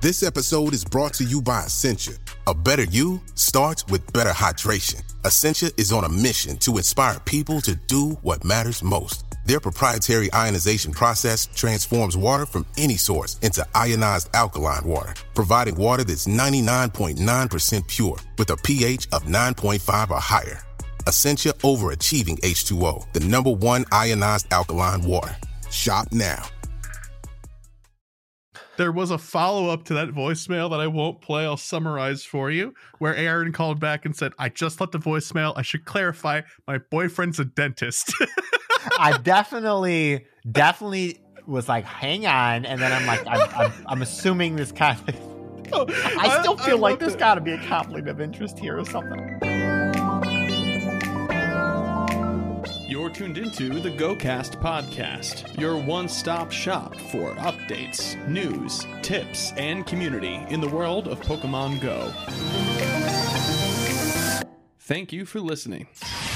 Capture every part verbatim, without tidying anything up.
This episode is brought to you by Essentia. A better you starts with better hydration. Essentia is on a mission to inspire people to do what matters most. Their proprietary ionization process transforms water from any source into ionized alkaline water, providing water that's ninety-nine point nine percent pure with a pH of nine point five or higher. Essentia Overachieving H two O, the number one ionized alkaline water. Shop now. There was a follow-up to that voicemail that I won't play. I'll summarize for you, where Aaron called back and said, I just left the voicemail. I should clarify, my boyfriend's a dentist. I definitely, definitely was like, hang on. And then I'm like, I'm, I'm, I'm assuming this kind of, Oh, I still I, feel I like there's it. got to be a conflict of interest here or something. You're tuned into the GoCast podcast, your one-stop shop for updates, news, tips, and community in the world of Pokemon Go. Thank you for listening.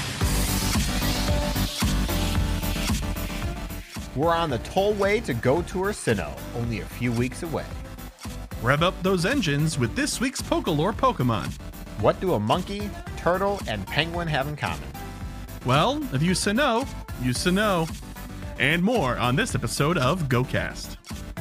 We're on the tollway to Go Tour Sinnoh, only a few weeks away. Rev up those engines with this week's Pokelore Pokemon. What do a monkey, turtle, and penguin have in common? Well, if you Sinnoh, you Sinnoh. And more on this episode of GoCast.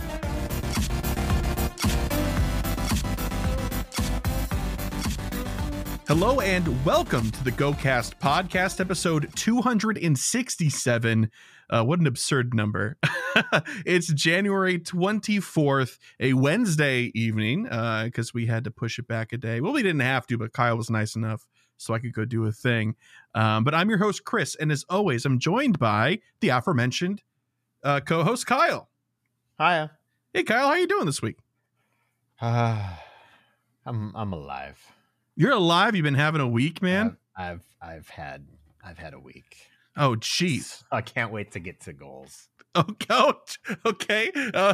Hello and welcome to the GoCast podcast, episode two hundred sixty-seven. Uh, what an absurd number. It's January twenty-fourth, a Wednesday evening, because uh, we had to push it back a day. Well, we didn't have to, but Kyle was nice enough so I could go do a thing. Um, but I'm your host, Chris, and as always, I'm joined by the aforementioned uh, co-host, Kyle. Hiya. Hey, Kyle, how you doing this week? Uh, I'm I'm alive. You're alive? You've been having a week, man? I've I've, I've had I've had a week. Oh, jeez. I can't wait to get to goals. Okay. Okay. Uh,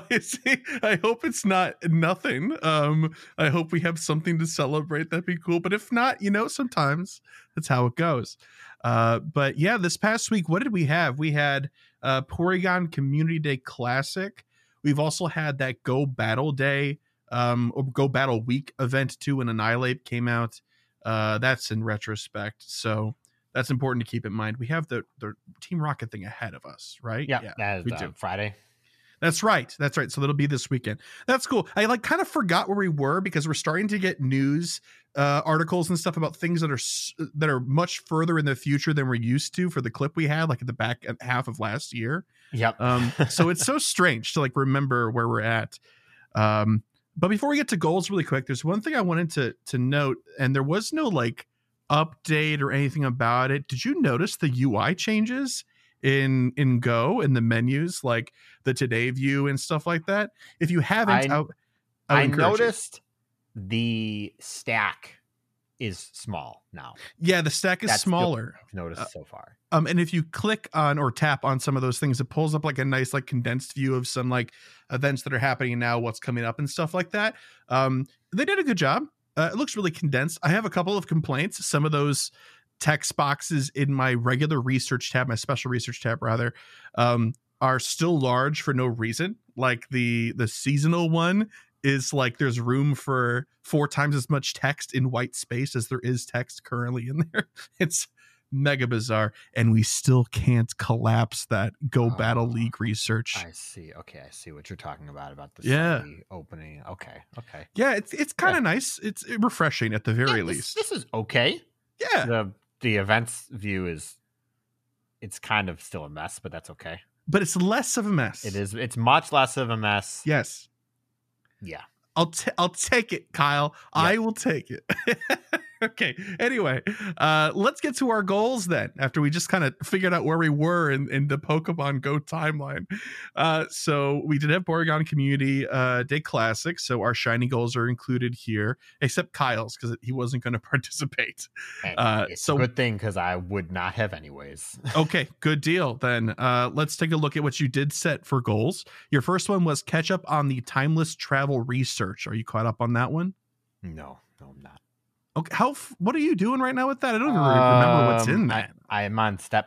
I hope it's not nothing. Um, I hope we have something to celebrate. That'd be cool. But if not, you know, sometimes that's how it goes. Uh, but yeah, this past week, what did we have? We had uh, Porygon Community Day Classic. We've also had that Go Battle Day um, or Go Battle Week event too, when Annihilate came out. Uh, that's in retrospect. So that's important to keep in mind. We have the, the Team Rocket thing ahead of us, right? Yeah, that is we uh, do. Friday. That's right. That's right. So that'll be this weekend. That's cool. I like kind of forgot where we were because we're starting to get news uh, articles and stuff about things that are that are much further in the future than we're used to for the clip we had like at the back half of last year. Yep. Um, so it's so strange to like remember where we're at. Um, but before we get to goals really quick, there's one thing I wanted to to note, and there was no like update or anything about it. Did you notice the U I changes in in Go in the menus, like the Today view and stuff like that? If you haven't, I, I, I, I noticed you. the stack is small now. Yeah, the stack is That's smaller. I've noticed uh, so far. Um, and if you click on or tap on some of those things, it pulls up like a nice like condensed view of some like events that are happening now, what's coming up and stuff like that. Um, they did a good job. Uh, it looks really condensed. I have a couple of complaints. Some of those text boxes in my regular research tab, my special research tab rather, um, are still large for no reason. Like the the seasonal one is like there's room for four times as much text in white space as there is text currently in there. It's mega bizarre, and we still can't collapse that Go Oh, Battle League research. I see. Okay, I see what you're talking about about the Yeah. opening. Okay, okay. Yeah, it's it's kind of Yeah. nice. It's refreshing at the very Yeah, this, least. this is okay. Yeah, The the events view is it's kind of still a mess, but that's okay. but it's less of a mess. It is. It's much less of a mess. Yes. Yeah. I'll t- I'll take it, Kyle. I will take it. Okay. Anyway, uh, let's get to our goals then. After we just kind of figured out where we were in, in the Pokemon Go timeline, uh, so we did have Porygon Community uh, Day Classic. So our shiny goals are included here, except Kyle's because he wasn't going to participate. And Uh, it's so a good thing because I would not have anyways. Okay, good deal. Then uh, let's take a look at what you did set for goals. Your first one was catch up on the timeless travel research. Are you caught up on that one? No, no, I'm not. Okay, how? f- What are you doing right now with that? I don't even remember what's in Um, that. I, I am on step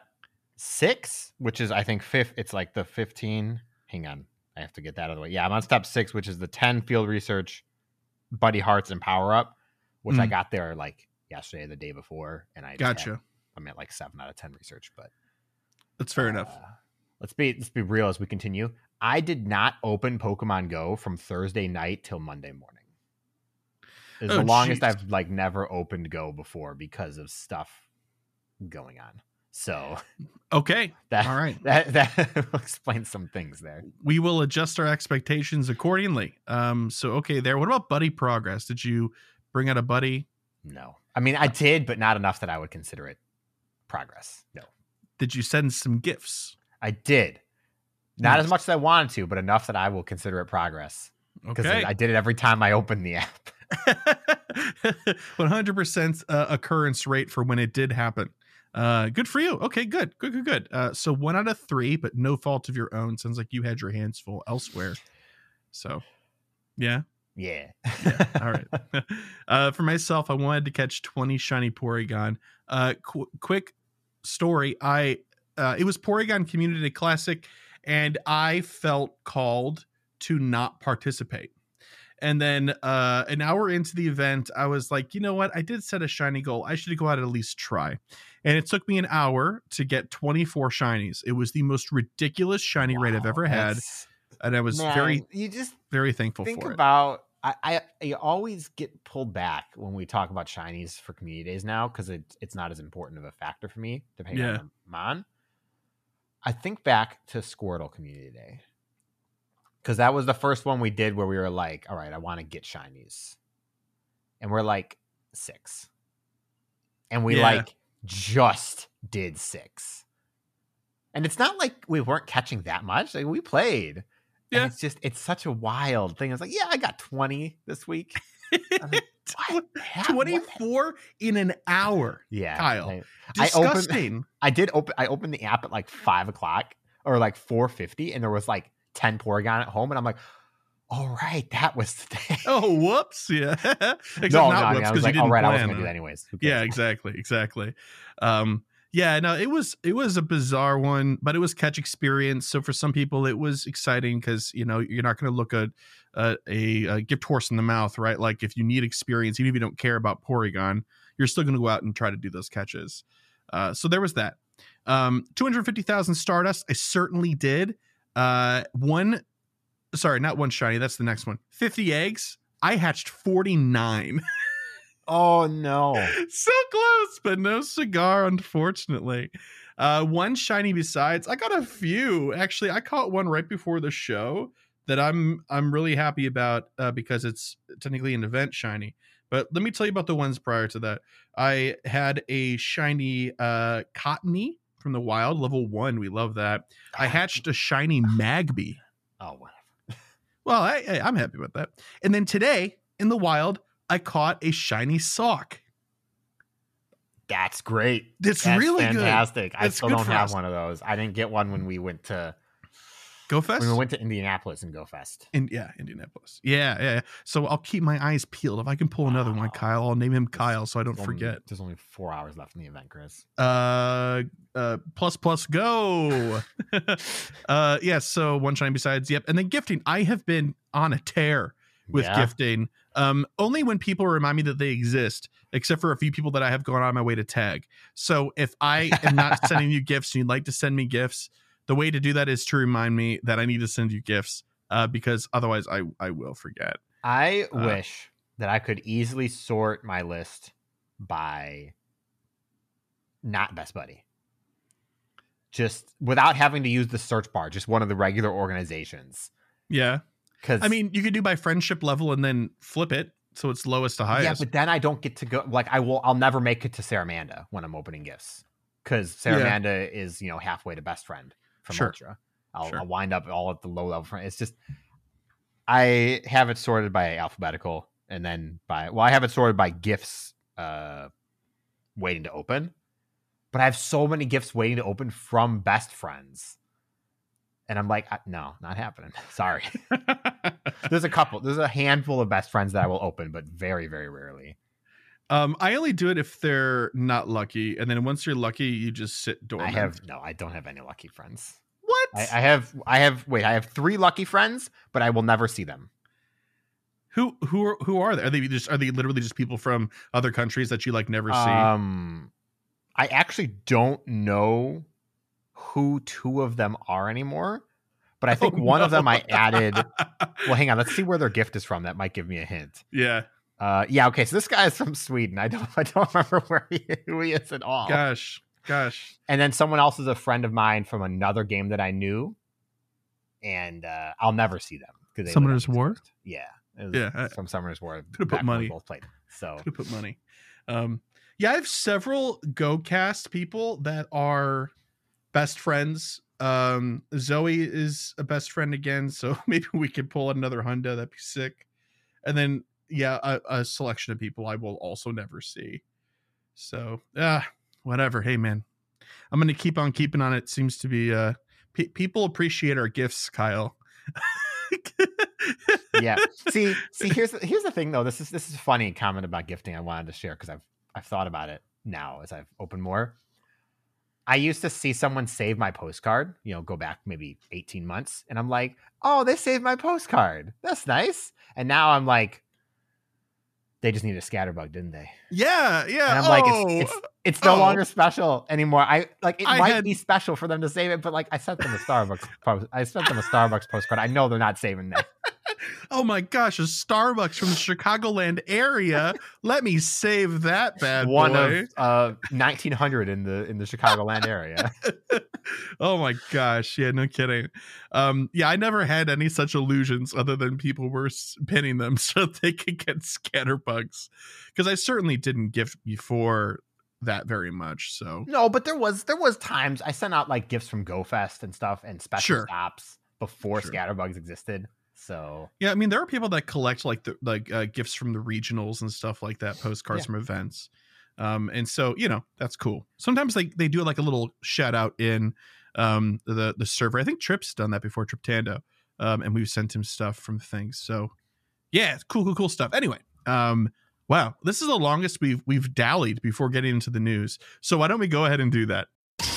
six, which is I think fifth. It's like the fifteen. Hang on, I have to get that out of the way. Yeah, I'm on step six, which is the ten field research, Buddy Hearts and Power Up, which Mm. I got there like yesterday, the day before, and I just Gotcha. had- I'm at like seven out of ten research, but That's fair uh, enough. Let's be let's be real as we continue. I did not open Pokemon Go from Thursday night till Monday morning. It's Oh, the longest jeez. I've like never opened Go before because of stuff going on. So Okay. that All right. that that explains some things there. We will adjust our expectations accordingly. Um, so okay, there. What about buddy progress? Did you bring out a buddy? No, I mean I did, but not enough that I would consider it progress. No, Did you send some gifts? I did. Not Nice. as much as I wanted to, but enough that I will consider it progress because Okay. I did it every time I opened the app. one hundred percent uh, occurrence rate for when it did happen. Uh, good for you. Okay, good, good, good, good. Uh, so one out of three, but no fault of your own. Sounds like you had your hands full elsewhere. So, yeah. Yeah. All right. uh, for myself, I wanted to catch twenty shiny Porygon. Uh, qu- quick story. I uh, it was Porygon Community Day Classic, and I felt called to not participate. And then uh, an hour into the event, I was like, you know what? I did set a shiny goal. I should go out and at least try. And it took me an hour to get twenty-four shinies. It was the most ridiculous shiny rate I've Wow, ever had. that's- And I was Man, very, you just very thankful think for it. about I, I I always get pulled back when we talk about shinies for community days now because it, it's not as important of a factor for me depending Yeah. on the mon. I think back to Squirtle Community Day because that was the first one we did where we were like, all right, I want to get shinies, and we're like six, and we Yeah. like just did six, and it's not like we weren't catching that much. Like we played. Yeah. And it's just, it's such a wild thing. It's like, yeah, I got twenty this week. I was like, what? hap- what twenty-four in an hour. Yeah. Kyle. I, I opened, Disgusting. I did open, I opened the app at like five o'clock or like four fifty and there was like ten Porygon at home. And I'm like, all right, that was the day. Oh, whoops. Yeah. Except no, not no, I, mean, whoops I because was you like, didn't all right, I wasn't plan going to do on that it. anyways. Who Yeah, cares? exactly. Exactly. Um, yeah, no, it was it was a bizarre one, but it was catch experience. So for some people, it was exciting because you know you're not going to look a, a a a gift horse in the mouth, right? Like if you need experience, even if you don't care about Porygon, you're still going to go out and try to do those catches. Uh, so there was that. Um, two hundred fifty thousand Stardust. I certainly did. Uh, one, sorry, not one shiny. That's the next one. fifty eggs. I hatched forty-nine. Oh, no. So close, but no cigar, unfortunately. Uh, one shiny besides. I got a few. Actually, I caught one right before the show that I'm I'm really happy about uh, because it's technically an event shiny. But let me tell you about the ones prior to that. I had a shiny uh, Cottony from the wild, level one. We love that. I hatched a shiny Magby. Oh, whatever. Well, I, I, I'm happy about that. And then today in the wild, I caught a shiny Sock. That's great. It's That's really good. fantastic. I That's still good don't for have us. one of those. I didn't get one when we went to Go Fest? when we went to Indianapolis and Go Fest. In, yeah, Indianapolis. Yeah, yeah, yeah. So I'll keep my eyes peeled. If I can pull another one, Wow. Kyle, I'll name him Kyle so I don't There's only- forget. There's only four hours left in the event, Chris. Uh, uh, plus plus go. uh, yeah. So one shine besides. Yep. And then gifting. I have been on a tear with Yeah. gifting. Um, only when people remind me that they exist, except for a few people that I have gone on my way to tag. So if I am not sending you gifts and you'd like to send me gifts, the way to do that is to remind me that I need to send you gifts, uh, because otherwise I, I will forget. I Uh, wish that I could easily sort my list by not best buddy. Just without having to use the search bar, just one of the regular organizations. Yeah. Because I mean, you could do by friendship level and then flip it so it's lowest to yeah, highest. but then I don't get to go. Like I will, I'll never make it to Saramanda when I'm opening gifts because Yeah. Saramanda is you know halfway to best friend from Sure. Ultra. I'll, Sure. I'll wind up all at the low level friend. It's just I have it sorted by alphabetical and then by well, I have it sorted by gifts uh, waiting to open. But I have so many gifts waiting to open from best friends. And I'm like, I- no, not happening. Sorry. There's a couple. There's a handful of best friends that I will open, but very, very rarely. um, I only do it if they're not lucky, and then once you're lucky, you just sit I dormant. have no, I don't have any lucky friends. what? I, I have, I have, wait, I have three lucky friends, but I will never see them. Who who are who are they? Are they just are they literally just people from other countries that you like never see? Um, I actually don't know who two of them are anymore, but I think Oh, one no. of them I added. Well, hang on, let's see where their gift is from. That might give me a hint. Yeah. Uh, yeah. Okay, so this guy is from Sweden. I don't I don't remember where he who he is at all. Gosh, gosh. And then someone else is a friend of mine from another game that I knew, and uh, I'll never see them because Summoner's War. Yeah. It was Yeah, I- from Summoner's War. Could've put back when we money. both played. So To put money. Um, yeah, I have several GoCast people that are best friends. Um, Zoe is a best friend again, so maybe we could pull another Honda. That'd be sick. And then, yeah, a, a selection of people I will also never see. So, ah, whatever. Hey, man, I'm gonna keep on keeping on. It seems to be uh, pe- people appreciate our gifts, Kyle. yeah. See, see, here's the, here's the thing though. This is this is a funny comment about gifting I wanted to share because I've I've thought about it now as I've opened more. I used to see someone save my postcard, you know, go back maybe eighteen months, and I'm like, oh, they saved my postcard. That's nice. And now I'm like, they just need a scatterbug, didn't they? Yeah, yeah. And I'm oh, like, it's it's, it's no oh. longer special anymore. I like it I might had- be special for them to save it, but like I sent them a Starbucks post. I sent them a Starbucks postcard. I know they're not saving that. Oh my gosh, a Starbucks from the Chicagoland area. Let me save that bad One boy. of uh nineteen hundred in the in the Chicagoland area. Oh my gosh. Yeah, no kidding. Um, yeah, I never had any such illusions other than people were s- pinning them so they could get scatterbugs. Because I certainly didn't gift before that very much. So No, but there was there was times I sent out like gifts from GoFest and stuff and special Sure. stops before Sure. scatterbugs existed. So yeah, I mean, there are people that collect like the like uh, gifts from the regionals and stuff like that, postcards Yeah. from events. Um, and so, you know, that's cool. Sometimes they, they do like a little shout out in um, the, the server. I think Trip's done that before, Triptando. Um, and we've sent him stuff from things. So yeah, it's cool, cool, cool stuff. Anyway, um, wow, this is the longest we've, we've dallied before getting into the news. So why don't we go ahead and do that?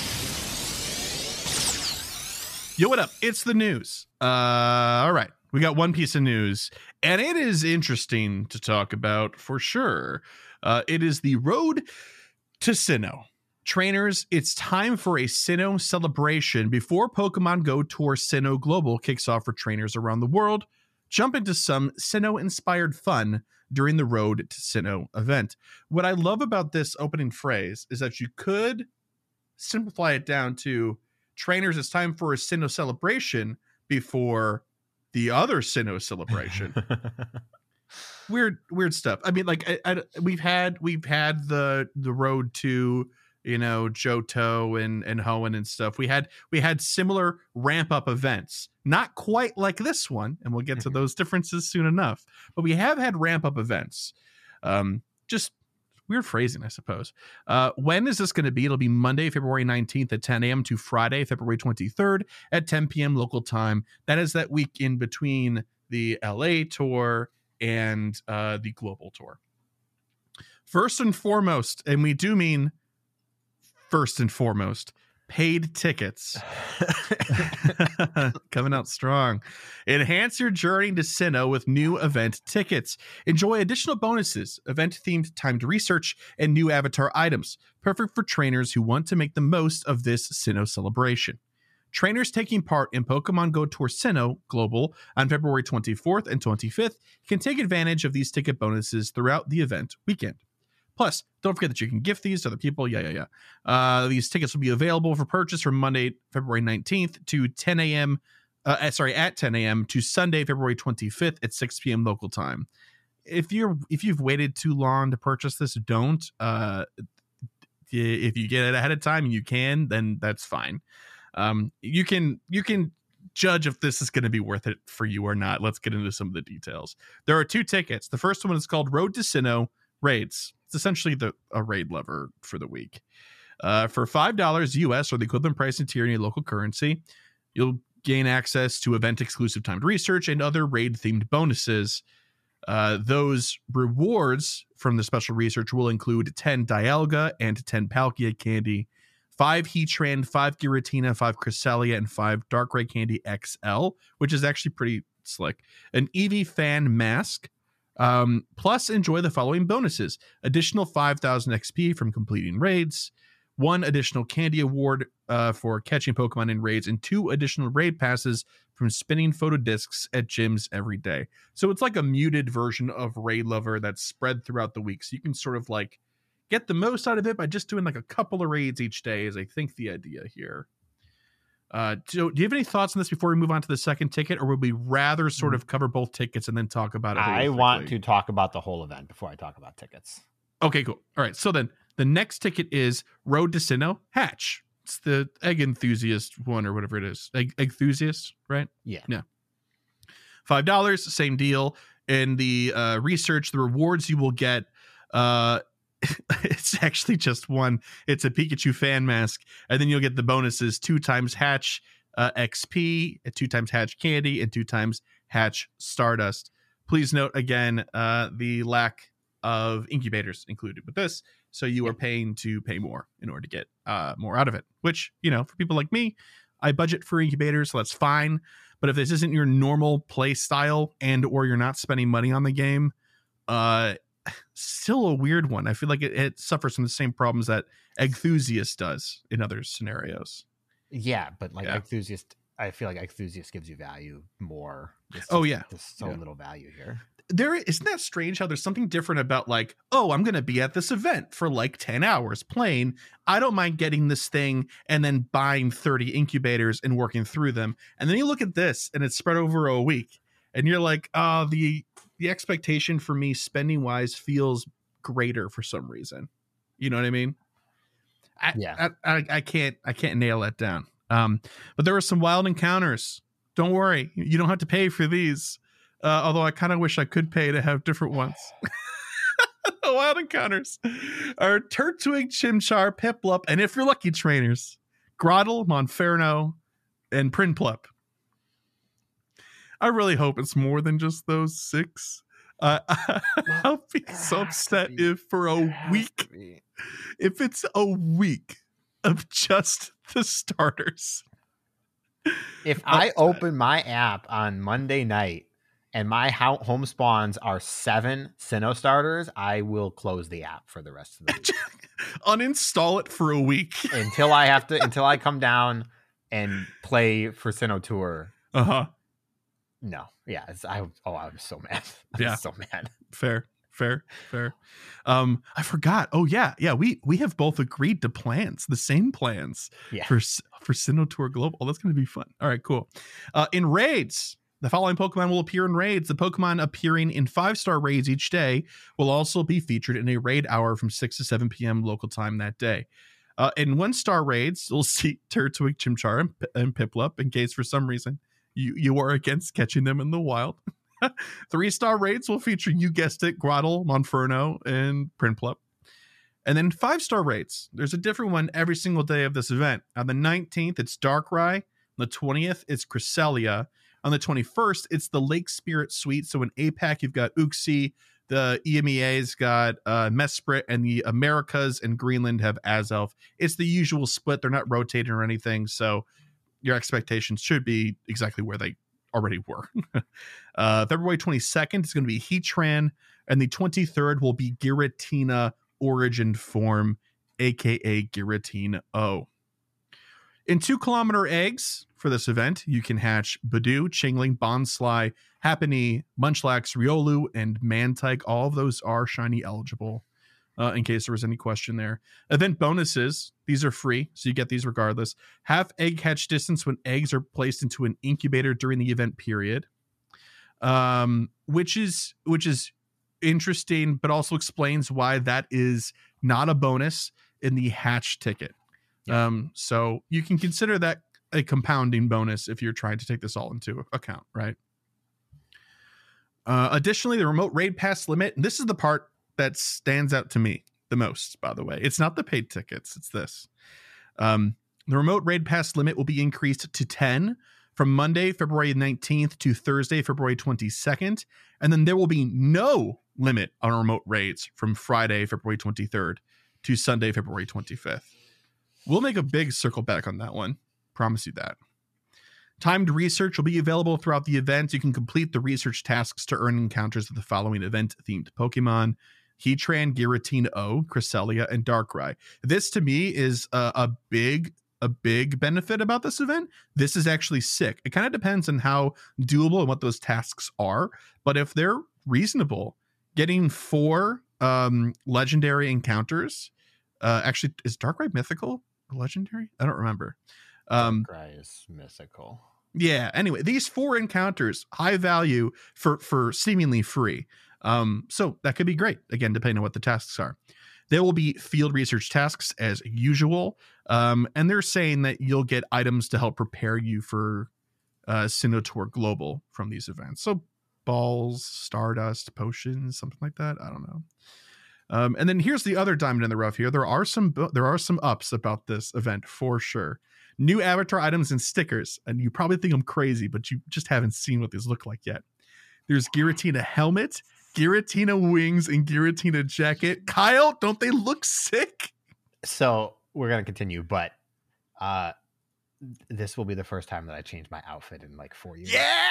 Yo, what up? It's the news. Uh, all right. We got one piece of news, and it is interesting to talk about for sure. Uh, it is the road to Sinnoh. Trainers, it's time for a Sinnoh celebration before Pokemon Go Tour Sinnoh Global kicks off for trainers around the world. Jump into some Sinnoh-inspired fun during the Road to Sinnoh event. What I love about this opening phrase is that you could simplify it down to trainers, it's time for a Sinnoh celebration before the other Sinnoh celebration. weird, weird stuff. I mean, like I, I, we've had we've had the the road to, you know, Johto and and Hoenn and stuff. We had we had similar ramp up events, not quite like this one, and we'll get to those differences soon enough. But we have had ramp up events. Um, just weird phrasing, I suppose. Uh, when is this going to be? It'll be Monday, February nineteenth at ten a.m. to Friday, February twenty-third at ten p.m. local time. That is that week in between the L A tour and uh, the global tour. First and foremost, and we do mean first and foremost, paid tickets. Coming out strong. Enhance your journey to Sinnoh with new event tickets. Enjoy additional bonuses, event-themed timed research, and new avatar items. Perfect for trainers who want to make the most of this Sinnoh celebration. Trainers taking part in Pokemon Go Tour Sinnoh Global on February twenty-fourth and twenty-fifth can take advantage of these ticket bonuses throughout the event weekend. Plus, don't forget that you can gift these to other people. Yeah, yeah, yeah. Uh, these tickets will be available for purchase from Monday, February nineteenth to ten a.m. Uh, sorry, at ten a.m. to Sunday, February twenty-fifth at six p.m. local time. If you're if you've waited too long to purchase this, don't. Uh, if you get it ahead of time and you can, then that's fine. Um, you can you can judge if this is going to be worth it for you or not. Let's get into some of the details. There are two tickets. The first one is called Road to Sinnoh Raids. It's essentially the a raid lever for the week. Uh, for five dollars U S or the equivalent price in tier in your local currency, you'll gain access to event-exclusive timed research and other raid-themed bonuses. Uh, those rewards from the special research will include ten Dialga and ten Palkia candy, five Heatran, five Giratina, five Cresselia, and five Darkrai candy X L, which is actually pretty slick. An Eevee fan mask, Um, plus, enjoy the following bonuses: additional five thousand X P from completing raids, one additional candy award uh, for catching Pokemon in raids, and two additional raid passes from spinning photo discs at gyms every day. So it's like a muted version of Raid Lover that's spread throughout the week. So you can sort of like get the most out of it by just doing like a couple of raids each day is I think the idea here. Uh, do, do you have any thoughts on this before we move on to the second ticket, or would we rather sort of cover both tickets and then talk about it? I want to talk about the whole event before I talk about tickets. Okay, cool. All right. So then the next ticket is Road to Sinnoh Hatch. It's the egg enthusiast one or whatever it is. Egg, egg enthusiast, right? Yeah. Yeah. five dollars, same deal. In the uh, research, the rewards you will get, uh, it's actually just one. It's a Pikachu fan mask. And then you'll get the bonuses two times Hatch uh, X P, two times Hatch Candy, and two times Hatch Stardust. Please note again uh, the lack of incubators included with this. So you are paying to pay more in order to get uh, more out of it, which, you know, for people like me, I budget for incubators, so that's fine. But if this isn't your normal play style and or you're not spending money on the game, uh, still a weird one. I feel like it, it suffers from the same problems that Enthusiast does in other scenarios. Yeah, but like Yeah. Enthusiast, I feel like Enthusiast gives you value more. It's Oh, just- yeah. There's so Yeah. little value here. There isn't that strange how there's something different about like, oh, I'm going to be at this event for like ten hours playing. I don't mind getting this thing and then buying thirty incubators and working through them. And then you look at this and it's spread over a week and you're like, uh, the, the expectation for me spending wise feels greater for some reason. You know what I mean? I, Yeah. I, I, I can't, I can't nail that down. Um, but there were some wild encounters. Don't worry. You don't have to pay for these. Uh, although I kind of wish I could pay to have different ones. The wild encounters are Turtwig, Chimchar, Piplup, and if you're lucky, trainers, Grotle, Monferno, and Prinplup. I really hope it's more than just those six. Uh, I'll be so upset if for a week, if it's a week of just the starters. If I open my app on Monday night and my ho- home spawns are seven Sinnoh starters, I will close the app for the rest of the week. Uninstall it for a week. until I have to, until I come down and play for Sinnoh Tour. Uh huh. No, yeah, it's, I oh, I'm so mad. I'm Yeah. so mad. Fair, fair, fair. Um, I forgot. Oh yeah, yeah. We we have both agreed to plans, the same plans Yeah. for for Sinnoh Tour Global. Oh, that's going to be fun. All right, cool. Uh, in raids, the following Pokemon will appear in raids. The Pokemon appearing in five-star raids each day will also be featured in a raid hour from six to seven p.m. local time that day. Uh, in one-star raids, you'll see Turtwig, Chimchar, and, P- and Piplup in case for some reason you, you are against catching them in the wild. Three-star raids will feature, you guessed it, Grotle, Monferno, and Prinplup. And then five-star raids, there's a different one every single day of this event. On the nineteenth, it's Darkrai. On the twentieth, it's Cresselia. On the twenty-first, it's the Lake Spirit Suite. So in A PAC, you've got Uxie. The E M E A's got uh, Mesprit, and the Americas and Greenland have Azelf. It's the usual split. They're not rotating or anything. So your expectations should be exactly where they already were. uh, February twenty-second is going to be Heatran. And the twenty-third will be Giratina Origin Form, a k a. Giratina O. In two kilometer eggs for this event, you can hatch Badoo, Chingling, Bonsly, Happiny, Munchlax, Riolu, and Mantike. All of those are shiny eligible, uh, in case there was any question there. Event bonuses, these are free, so you get these regardless. Half egg hatch distance when eggs are placed into an incubator during the event period, um, which is which is interesting, but also explains why that is not a bonus in the hatch ticket. Yeah. Um, so you can consider that a compounding bonus if you're trying to take this all into account, right? Uh, additionally, the remote raid pass limit, and this is the part that stands out to me the most, by the way. It's not the paid tickets, it's this. Um, the remote raid pass limit will be increased to ten from Monday, February nineteenth to Thursday, February twenty-second. And then there will be no limit on remote raids from Friday, February twenty-third to Sunday, February twenty-fifth. We'll make a big circle back on that one. Promise you that. Timed research will be available throughout the event. You can complete the research tasks to earn encounters of the following event-themed Pokemon: Heatran, Giratina-O, Cresselia, and Darkrai. This, to me, is a, a big a big benefit about this event. This is actually sick. It kind of depends on how doable and what those tasks are, but if they're reasonable, getting four um, legendary encounters, uh, actually, is Darkrai mythical or legendary? I don't remember. Um, Darkrai is mythical. Yeah. Anyway, these four encounters, high value for for seemingly free. Um, so that could be great. Again, depending on what the tasks are. There will be field research tasks as usual, um, and they're saying that you'll get items to help prepare you for uh, Sinnoh Global from these events. So balls, Stardust, potions, something like that. I don't know. Um, and then here's the other diamond in the rough here. There are some there are some ups about this event for sure. New avatar items and stickers, and you probably think I'm crazy, but you just haven't seen what these look like yet. There's Giratina helmet, Giratina wings, and Giratina jacket. Kyle, don't they look sick? So we're gonna continue, but uh, this will be the first time that I change my outfit in like four years. Yeah,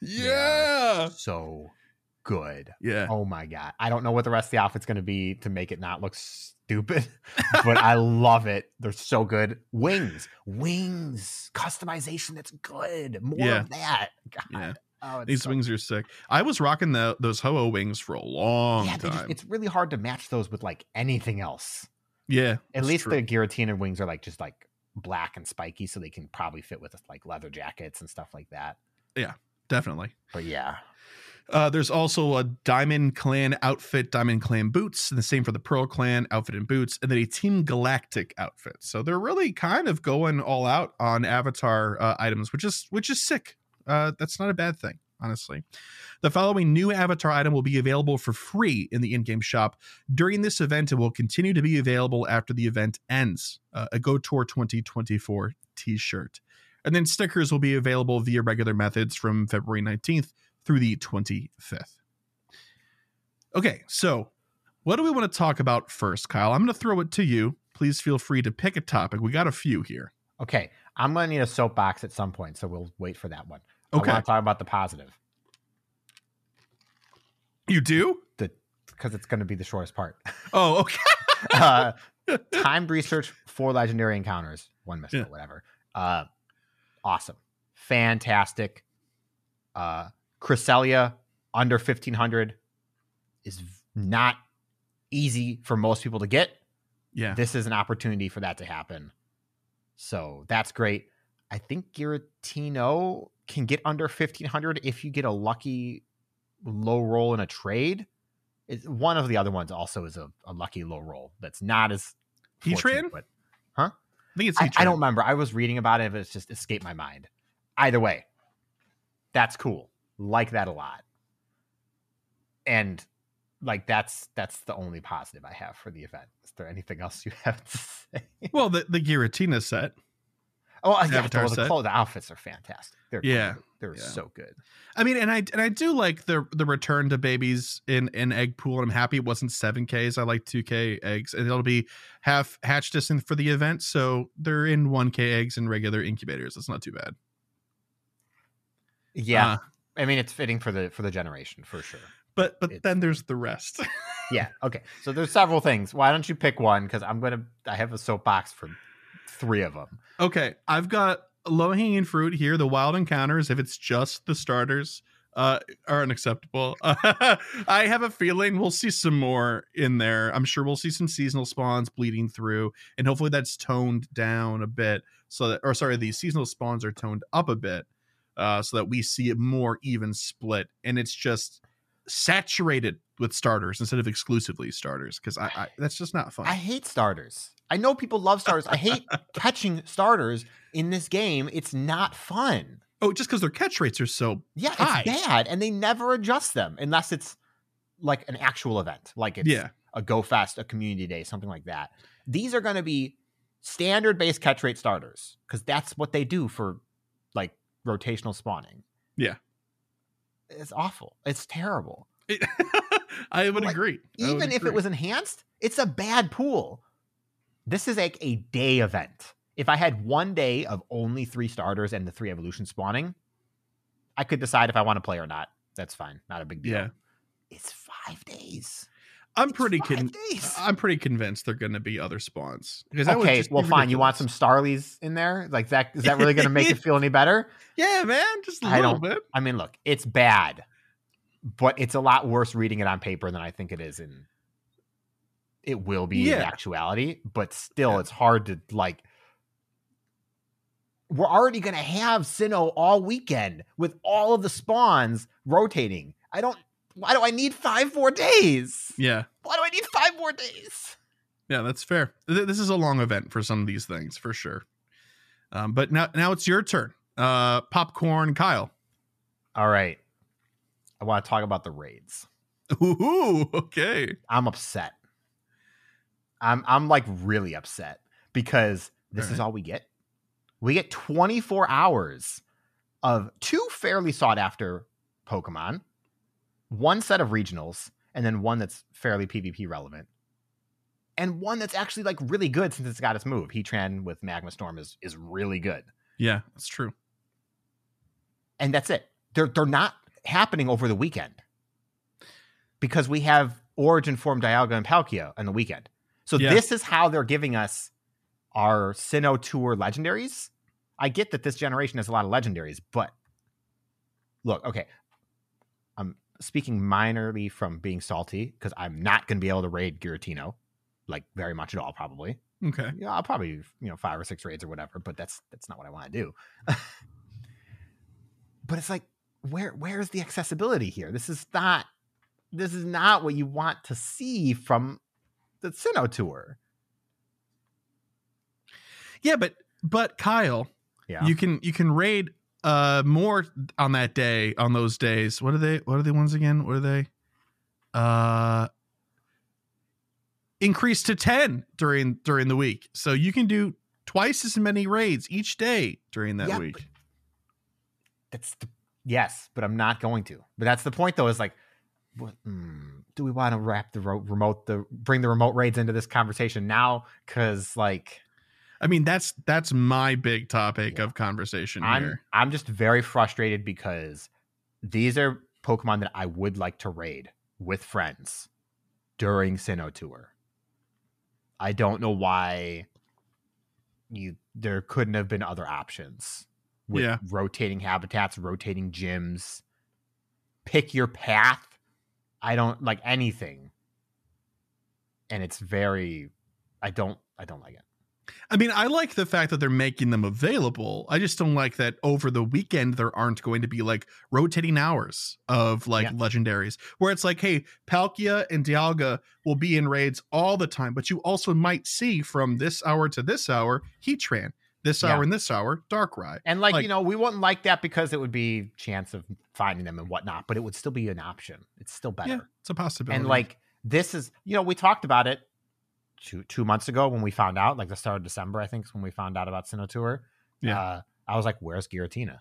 yeah, so good. yeah. Oh my god, I don't know what the rest of the outfit's gonna be to make it not look stupid, but I love it. They're so good. Wings, wings, customization. That's good. More Yeah. of that. God. Yeah. Oh, it's These so wings are sick. I was rocking the those Ho-Oh wings for a long yeah, they time. just, it's really hard to match those with like anything else. yeah, At that's least true. the Giratina wings are like just like black and spiky, so they can probably fit with like leather jackets and stuff like that. Definitely. But yeah, Uh, there's also a Diamond Clan outfit, Diamond Clan boots, and the same for the Pearl Clan outfit and boots, and then a Team Galactic outfit. So they're really kind of going all out on Avatar uh, items, which is which is sick. Uh, that's not a bad thing, honestly. The following new Avatar item will be available for free in the in-game shop during this event and will continue to be available after the event ends. Uh, a Go Tour twenty twenty-four t-shirt. And then stickers will be available via regular methods from February nineteenth through the twenty-fifth. Okay, so what do we want to talk about first, Kyle? I'm going to throw it to you. Please feel free to pick a topic. We got a few here. okay. I'm gonna need a soapbox at some point, so we'll wait for that one. Okay. I want to talk about the positive, You do? the because it's going to be the shortest part. Oh, okay. uh, timed research for legendary encounters, one mystical, Yeah. whatever. Uh, awesome, fantastic. Uh, Cresselia under fifteen hundred is v- not easy for most people to get. Yeah. This is an opportunity for that to happen, so that's great. I think Giratina can get under fifteen hundred if you get a lucky low roll in a trade. It's, one of the other ones also is a, a lucky low roll that's not as fortunate, Heatran? but I think it's I, Heatran. I don't remember. I was reading about it, but it's just escaped my mind. Either way, that's cool. Like that a lot. And like that's that's the only positive I have for the event. Is there anything else you have to say? Well, the, the Giratina set. Oh, yeah, Avatar the, the, set. clothes, the outfits are fantastic. They're Yeah, great. They're yeah. so good. I mean, and I and I do like the the return to babies in in egg pool. And I'm happy it wasn't seven Ks. I like two K eggs, and it'll be half hatch distance for the event, so they're in one K eggs in regular incubators. That's not too bad. Yeah, Uh, I mean it's fitting for the for the generation for sure. but but It's- then there's the rest. Yeah. Okay. So there's several things. Why don't you pick one? Because I'm gonna. I have a soapbox for three of them. Okay, I've got low hanging fruit here. The wild encounters, if it's just the starters, uh, are unacceptable. I have a feeling we'll see some more in there. I'm sure we'll see some seasonal spawns bleeding through, and hopefully that's toned down a bit. So that, or sorry, the seasonal spawns are toned up a bit, uh, so that we see a more even split, and it's just saturated with starters instead of exclusively starters. Because I, I that's just not fun. I hate starters. I know people love starters. I hate catching starters in this game. It's not fun. oh, just because their catch rates are so Yeah, high. it's bad, and they never adjust them unless it's like an actual event, like it's Yeah. a Go Fest, a community day, something like that. These are going to be standard base catch rate starters because that's what they do for like rotational spawning. Yeah. It's awful. It's terrible. It- I would Like, agree. I would Even if agree. it was enhanced, it's a bad pool. This is like a day event. If I had one day of only three starters and the three evolution spawning, I could decide if I want to play or not. That's fine. Not a big deal. Yeah. It's five days. I'm It's pretty five con- days. I'm pretty convinced they're going to be other spawns. Because that would Okay, just be well, fine. You want some ridiculous. Starlies in there? Like that? Is that really going to make it feel any better? Yeah, man, just a I little don't- bit. I mean, look, it's bad, but it's a lot worse reading it on paper than I think it is in. It will be in Yeah. actuality, but still, Yeah. it's hard to like. We're already going to have Sinnoh all weekend with all of the spawns rotating. I don't. Why do I need five more days? Yeah. Why do I need five more days? Yeah, that's fair. Th- This is a long event for some of these things, for sure. Um, but now, now it's your turn. Uh, Popcorn Kyle. All right. I want to talk about the raids. Ooh, okay. I'm upset. I'm I'm like really upset because this All is right. all we get. We get twenty-four hours of two fairly sought after Pokemon, one set of regionals, and then one that's fairly PvP relevant. And one that's actually like really good since it's got its move. Heatran with Magma Storm is is really good. Yeah, that's true. And that's it. They're they're not happening over the weekend. Because we have Origin Form Dialga and Palkia on the weekend. So Yeah. this is how they're giving us our Sinnoh Tour legendaries. I get that this generation has a lot of legendaries, but look, okay. I'm speaking minorly from being salty because I'm not going to be able to raid Giratina, like very much at all, probably. Okay. Yeah, I'll probably, you know, five or six raids or whatever, but that's that's not what I want to do. But it's like, where where's the accessibility here? This is not this is not what you want to see from the Sinnoh Tour. Yeah, but but Kyle, Yeah. you can you can raid uh more on that day, on those days. What are they what are the ones again? What are they? Uh increase to ten during during the week. So you can do twice as many raids each day during that Yeah, week. but- That's the yes, but I'm not going to. But that's the point, though. Is like, what, hmm, do we want to wrap the ro- remote, the bring the remote raids into this conversation now? Because like, I mean, that's that's my big topic Yeah. of conversation I'm here. I'm just very frustrated because these are Pokemon that I would like to raid with friends during Sinnoh Tour. I don't know why you there couldn't have been other options with Yeah. rotating habitats, rotating gyms. Pick your path. I don't like anything. And it's very I don't I don't like it. I mean, I like the fact that they're making them available. I just don't like that over the weekend there aren't going to be like rotating hours of like Yeah. legendaries where it's like, hey, Palkia and Dialga will be in raids all the time, but you also might see from this hour to this hour Heatran, this Yeah. hour and this hour Darkrai. And like, Like- you know, we wouldn't like that because it would be chance of finding them and whatnot, but it would still be an option. It's still better. Yeah, it's a possibility. And like this is, you know, we talked about it two two months ago when we found out, like the start of December, I think is when we found out about Sinnoh Tour. Yeah. Uh, I was like, where's Giratina?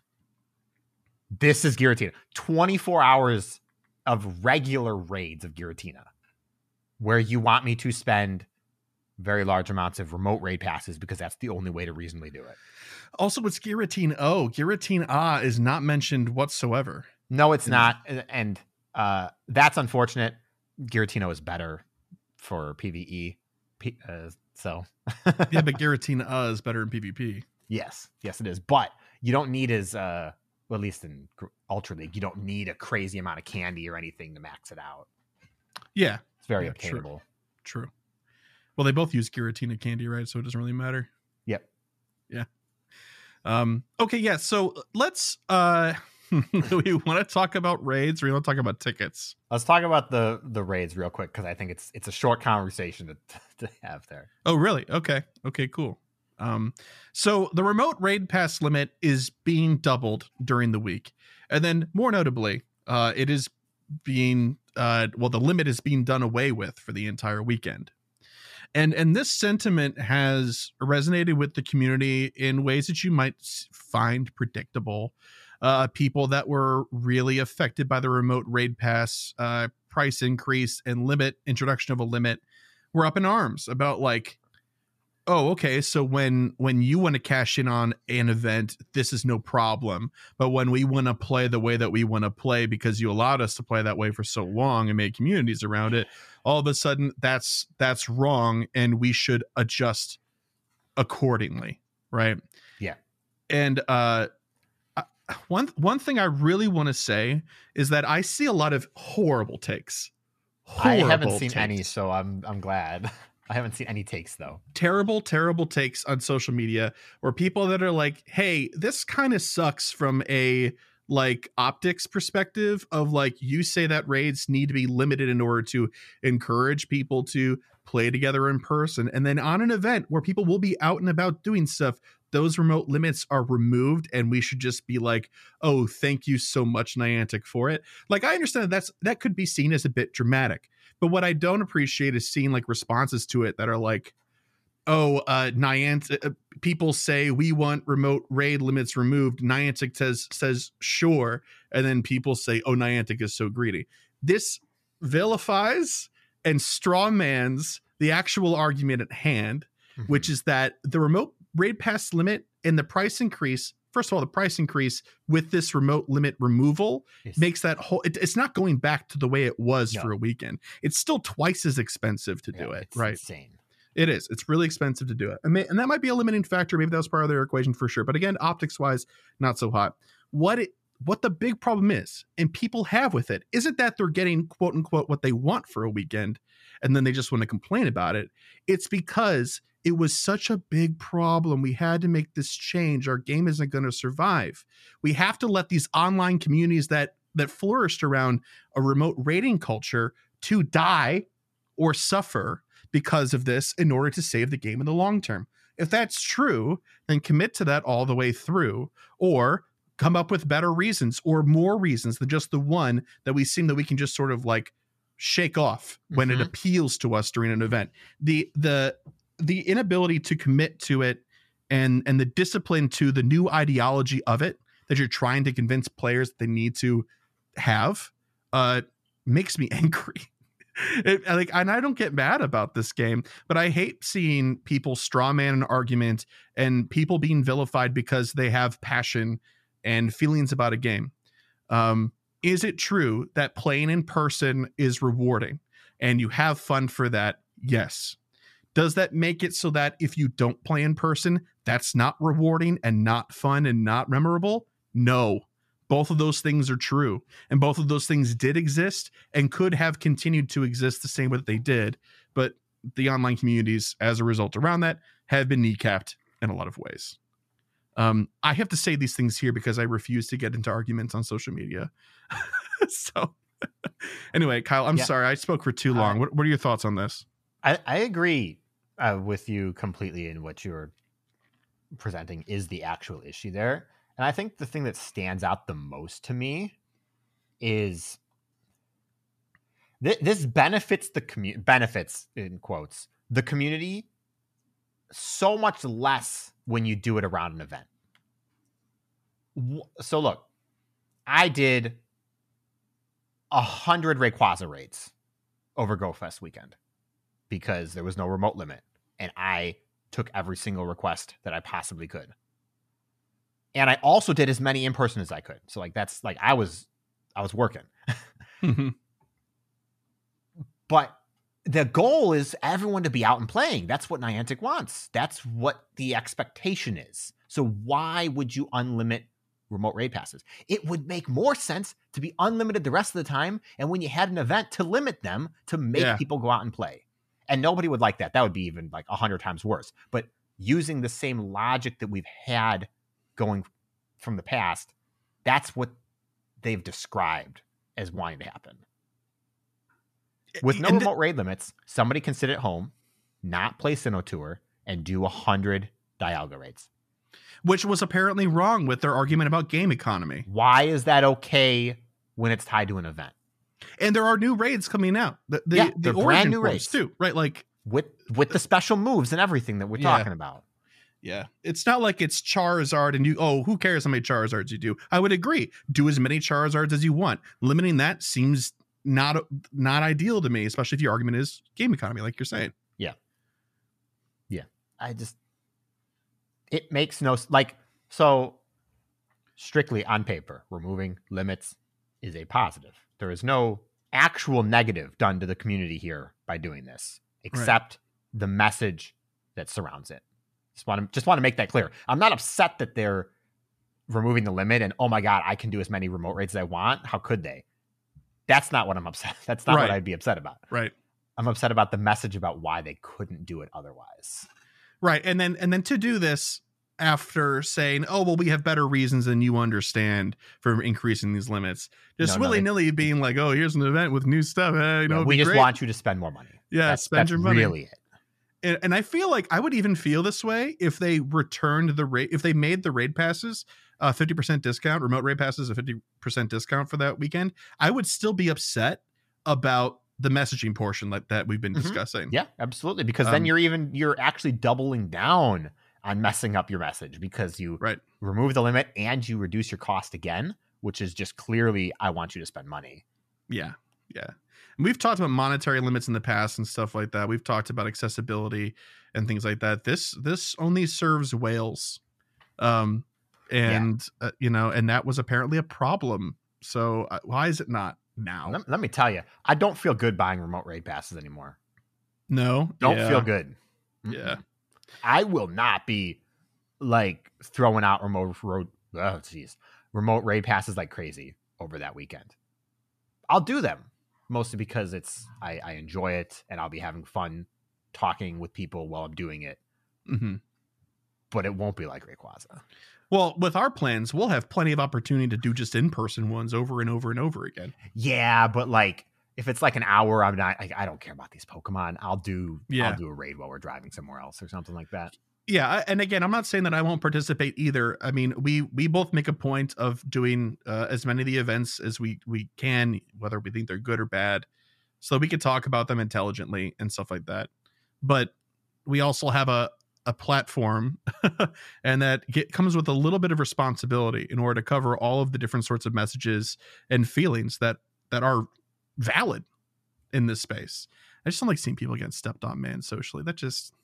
This is Giratina. twenty-four hours of regular raids of Giratina where you want me to spend very large amounts of remote raid passes because that's the only way to reasonably do it. also it's Giratina O. Giratina Ah is not mentioned whatsoever. No, it's And- not. And- And uh, that's unfortunate. Giratina is better for PvE. P- uh, so, Yeah, but Giratina Ah is better in PvP. yes, yes, it is. But you don't need as, uh, well, at least in Gr- Ultra League, you don't need a crazy amount of candy or anything to max it out. Yeah, It's very Yeah, true. obtainable. true. Well, they both use Giratina candy, right? So it doesn't really matter. Yep. Um, okay, yeah. So let's uh we want to talk about raids or we want to talk about tickets. Let's talk about the the raids real quick because I think it's it's a short conversation to, to have there. Oh, really? Okay. Okay, cool. Um, so the remote raid pass limit is being doubled during the week. And then more notably, uh, it is being uh well, the limit is being done away with for the entire weekend. And and this sentiment has resonated with the community in ways that you might s- find predictable. Uh, people that were really affected by the remote raid pass uh, price increase and limit introduction of a limit were up in arms about like, oh, okay, so when when you want to cash in on an event, this is no problem. But when we want to play the way that we want to play because you allowed us to play that way for so long and made communities around it, all of a sudden that's that's wrong and we should adjust accordingly, right? Yeah. And uh one one thing I really want to say is that I see a lot of horrible takes. Horrible I haven't seen takes. any, so I'm I'm glad. I haven't seen any takes though. Terrible, terrible takes on social media where people that are like, hey, this kind of sucks from a like optics perspective of like, you say that raids need to be limited in order to encourage people to play together in person. And then on an event where people will be out and about doing stuff, those remote limits are removed and we should just be like, oh, thank you so much, Niantic, for it. Like, I understand that that's, that could be seen as a bit dramatic, but what I don't appreciate is seeing like responses to it that are like, oh, uh, Niantic, uh, people say we want remote raid limits removed. Niantic says, says, sure. And then people say, oh, Niantic is so greedy. This vilifies and strawmans the actual argument at hand, mm-hmm. which is that the remote raid pass limit and the price increase, first of all, the price increase with this remote limit removal yes. makes that whole, it, it's not going back to the way it was no. for a weekend. It's still twice as expensive to yeah, do it, it's right? Insane. It is. It's really expensive to do it. And, may, and that might be a limiting factor. Maybe that was part of their equation for sure. But again, optics wise, not so hot. What it, what the big problem is, and people have with it, isn't that they're getting quote unquote what they want for a weekend and then they just want to complain about it. It's because it was such a big problem. We had to make this change. Our game isn't going to survive. We have to let these online communities that that flourished around a remote raiding culture to die or suffer because of this in order to save the game in the long term. If that's true, then commit to that all the way through, or come up with better reasons or more reasons than just the one that we seem that we can just sort of like shake off when mm-hmm. it appeals to us during an event. The the the inability to commit to it and and the discipline to the new ideology of it that you're trying to convince players that they need to have uh makes me angry. It, like, and I don't get mad about this game, but I hate seeing people strawman an argument and people being vilified because they have passion and feelings about a game. Um, is it true that playing in person is rewarding and you have fun for that? Yes. Does that make it so that if you don't play in person, that's not rewarding and not fun and not memorable? No. Both of those things are true. And both of those things did exist and could have continued to exist the same way that they did. But the online communities, as a result around that, have been kneecapped in a lot of ways. Um, I have to say these things here because I refuse to get into arguments on social media. So anyway, Kyle, I'm yeah. sorry. I spoke for too long. Uh, what, what are your thoughts on this? I, I agree uh, with you completely in what you're presenting is the actual issue there. And I think the thing that stands out the most to me is th- this benefits the community, benefits in quotes, the community so much less when you do it around an event. So look, I did a hundred Rayquaza raids over GoFest weekend because there was no remote limit and I took every single request that I possibly could. And I also did as many in person as I could. So like, that's like, I was, I was working, mm-hmm. but the goal is everyone to be out and playing. That's what Niantic wants. That's what the expectation is. So why would you unlimit remote raid passes? It would make more sense to be unlimited the rest of the time. And when you had an event, to limit them to make yeah. people go out and play. And nobody would like that. That would be even like a hundred times worse. But using the same logic that we've had going from the past, that's what they've described as wanting to happen. With no and remote raid limits, somebody can sit at home, not play Sinnoh Tour, and do a hundred Dialga raids. Which was apparently wrong with their argument about game economy. Why is that okay when it's tied to an event? And there are new raids coming out. The, the, yeah, the brand new raids too, right? Like with with the special moves and everything that we're yeah. talking about. Yeah, it's not like it's Charizard and you, oh, who cares how many Charizards you do? I would agree. Do as many Charizards as you want. Limiting that seems not not ideal to me, especially if your argument is game economy, like you're saying. Yeah. Yeah. I just, it makes no, like, so strictly on paper, removing limits is a positive. There is no actual negative done to the community here by doing this, except right. the message that surrounds it. Just want to just want to make that clear. I'm not upset that they're removing the limit and, oh my God, I can do as many remote raids as I want. How could they? That's not what I'm upset. That's not right. what I'd be upset about. Right. I'm upset about the message about why they couldn't do it otherwise. Right. And then and then to do this after saying, oh, well, we have better reasons than you understand for increasing these limits. Just no, willy-nilly no, they, being like, oh, here's an event with new stuff. Hey, you know, yeah, we just great. want you to spend more money. Yeah, that's, spend that's your money. Really it. And, and I feel like I would even feel this way if they returned the rate, if they made the raid passes a fifty percent discount, remote raid passes a fifty percent discount for that weekend. I would still be upset about the messaging portion like that we've been mm-hmm. discussing. Yeah, absolutely. Because Um, then you're even, you're actually doubling down on messing up your message because you right. remove the limit and you reduce your cost again, which is just clearly, I want you to spend money. Yeah. Yeah. And we've talked about monetary limits in the past and stuff like that. We've talked about accessibility and things like that. This, this only serves whales. Um, and, yeah. uh, you know, and that was apparently a problem. So uh, why is it not now? Let, let me tell you, I don't feel good buying remote raid passes anymore. No. Don't yeah. feel good. Mm-mm. Yeah. I will not be like throwing out remote road. Oh, geez. Remote raid passes like crazy over that weekend. I'll do them mostly because it's, I, I enjoy it and I'll be having fun talking with people while I'm doing it. Mm-hmm. But it won't be like Rayquaza. Well, with our plans, we'll have plenty of opportunity to do just in-person ones over and over and over again. Yeah, but like if it's like an hour, I'm not like I don't care about these Pokemon. I'll do yeah. I'll do a raid while we're driving somewhere else or something like that. Yeah, and again, I'm not saying that I won't participate either. I mean, we we both make a point of doing uh, as many of the events as we we can, whether we think they're good or bad, so we could talk about them intelligently and stuff like that. But we also have a a platform and that get, comes with a little bit of responsibility in order to cover all of the different sorts of messages and feelings that that are valid in this space. I just don't like seeing people getting stepped on, man, socially. That just,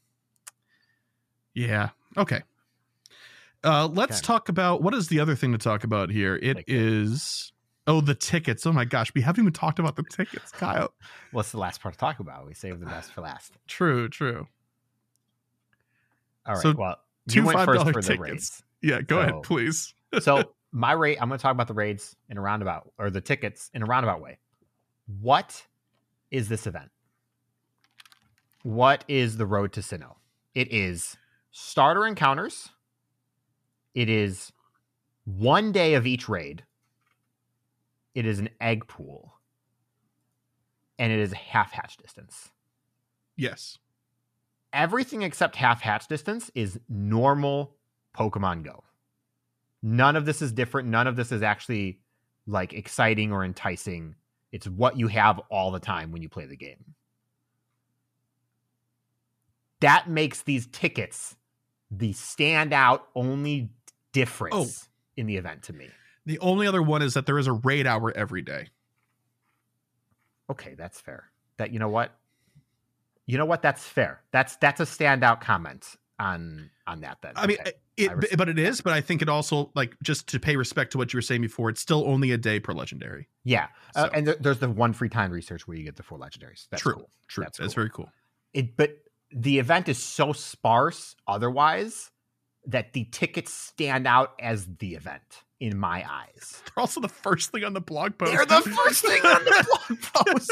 yeah. Okay. Uh, let's okay. talk about, what is the other thing to talk about here? It like is, it. oh, the tickets. Oh my gosh. We haven't even talked about the tickets, Kyle. What's the last part to talk about? We saved the best for last. True, true. All right. So well, two you went five first dollar for the tickets. raids. Yeah, go so, ahead, please. So my rate, I'm going to talk about the raids in a roundabout, or the tickets in a roundabout way. What is this event? What is the road to Sinnoh? It is starter encounters. It is one day of each raid. It is an egg pool. And it is half hatch distance. Yes. Everything except half hatch distance is normal Pokemon Go. None of this is different. None of this is actually like exciting or enticing. It's what you have all the time when you play the game. That makes these tickets the standout only difference oh. in the event to me. The only other one is that there is a raid hour every day. Okay, that's fair. That, you know what? You know what? That's fair. That's that's a standout comment on on that. Then I mean, okay. it, I res- but it is. But I think it also, like, just to pay respect to what you were saying before, it's still only a day per legendary. Yeah, so. uh, and th- there's the one free time research where you get the four legendaries. That's true. Cool. True. That's, That's cool. very cool. It, but the event is so sparse otherwise that the tickets stand out as the event in my eyes. They're also the first thing on the blog post. They're the first thing on the blog post.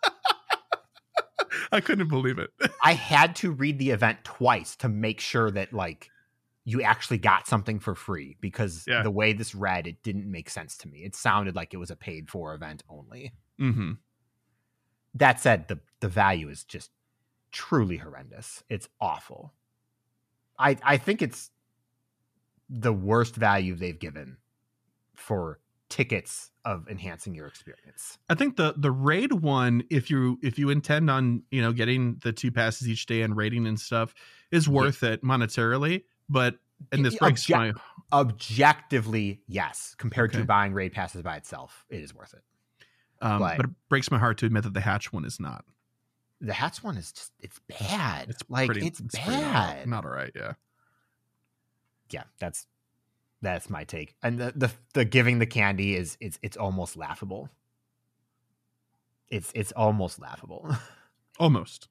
I couldn't believe it. I had to read the event twice to make sure that, like, you actually got something for free, because yeah. the way this read, it didn't make sense to me. It sounded like it was a paid for event only. Mm-hmm. That said, the, the value is just truly horrendous. It's awful. I I think it's the worst value they've given for tickets of enhancing your experience. I think the the raid one, if you if you intend on, you know, getting the two passes each day and raiding and stuff, is worth yeah. it monetarily. But and this breaks Obje- my objectively, yes, compared okay. to buying raid passes by itself, it is worth it. Um, but, but it breaks my heart to admit that the hatch one is not. the hats one is just it's bad. It's like pretty, it's, it's pretty bad. not, not all right. Yeah. Yeah, that's that's my take. And the the the giving the candy is it's it's almost laughable. It's it's almost laughable. Almost.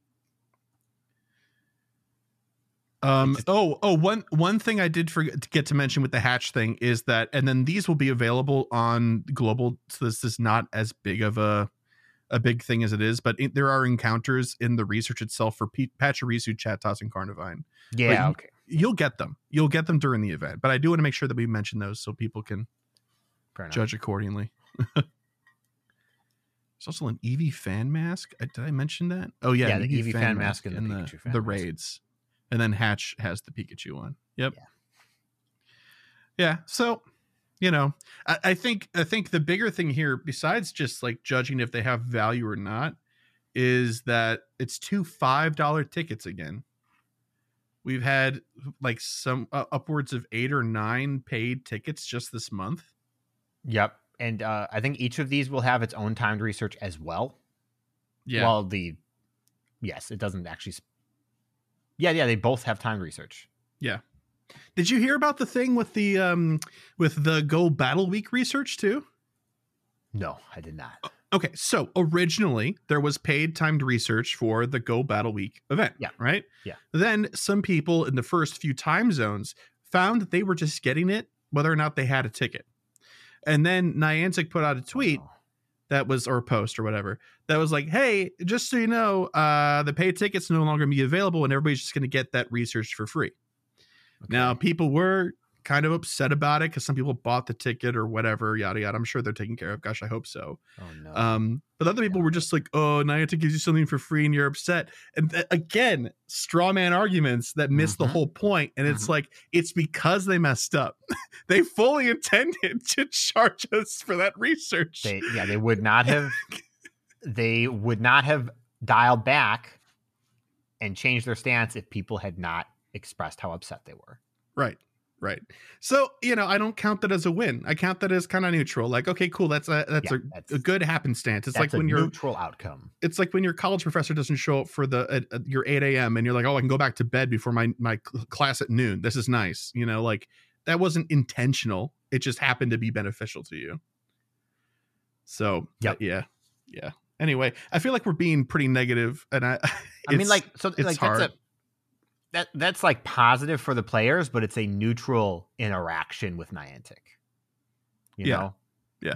Um. Just, oh. Oh. One. One thing I did forget to get to mention with the hatch thing is that, and then these will be available on global. So this is not as big of a a big thing as it is, but it, there are encounters in the research itself for P- Pachirisu, Chatos, and Carnivine. yeah. But Okay. You'll get them. You'll get them during the event. But I do want to make sure that we mention those so people can Fair enough. judge accordingly. There's also an Eevee fan mask. Uh, Did I mention that? Oh yeah, Yeah, an the Eevee fan mask and the in Pikachu fan the mask. raids, and then Hatch has the Pikachu one. Yep. Yeah. Yeah. So, you know, I, I think I think the bigger thing here, besides just like judging if they have value or not, is that it's two five dollar tickets again. We've had like some uh, upwards of eight or nine paid tickets just this month. Yep. And uh, I think each of these will have its own timed research as well. Yeah. Well, the yes, it doesn't actually. Sp- yeah, yeah, they both have timed research. Yeah. Did you hear about the thing with the um with the Go Battle Week research too? No, I did not. Okay, so originally there was paid timed research for the Go Battle Week event. Yeah. Right? Yeah. Then some people in the first few time zones found that they were just getting it whether or not they had a ticket. And then Niantic put out a tweet Oh. that was, or a post or whatever, that was like, hey, just so you know, uh, the paid tickets no longer be available and everybody's just going to get that research for free. Okay. Now, people were kind of upset about it because some people bought the ticket or whatever, yada, yada. I'm sure they're taken care of. Gosh, I hope so. Oh no. Um, but other people were just like, oh, Niantic gives you something for free and you're upset. And th- again, straw man arguments that miss Mhm. the whole point. And it's Mhm. like, it's because they messed up. They fully intended to charge us for that research. They, yeah, they would not have. They would not have dialed back and changed their stance if people had not expressed how upset they were. Right. Right. So, you know, I don't count that as a win. I count that as kind of neutral. Like, okay, cool. That's a that's, Yeah, a, that's- a good happenstance. It's That's like a when you're neutral outcome. it's like when your college professor doesn't show up for the at, at your eight a.m. and you're like, oh, I can go back to bed before my my cl- class at noon. This is nice. You know, like that wasn't intentional. It just happened to be beneficial to you. So Yep. uh, yeah, yeah. Anyway, I feel like we're being pretty negative, and I. I mean, it's- like, so, it's like hard. that's a that that's like positive for the players, but it's a neutral interaction with Niantic. You Yeah. know? Yeah.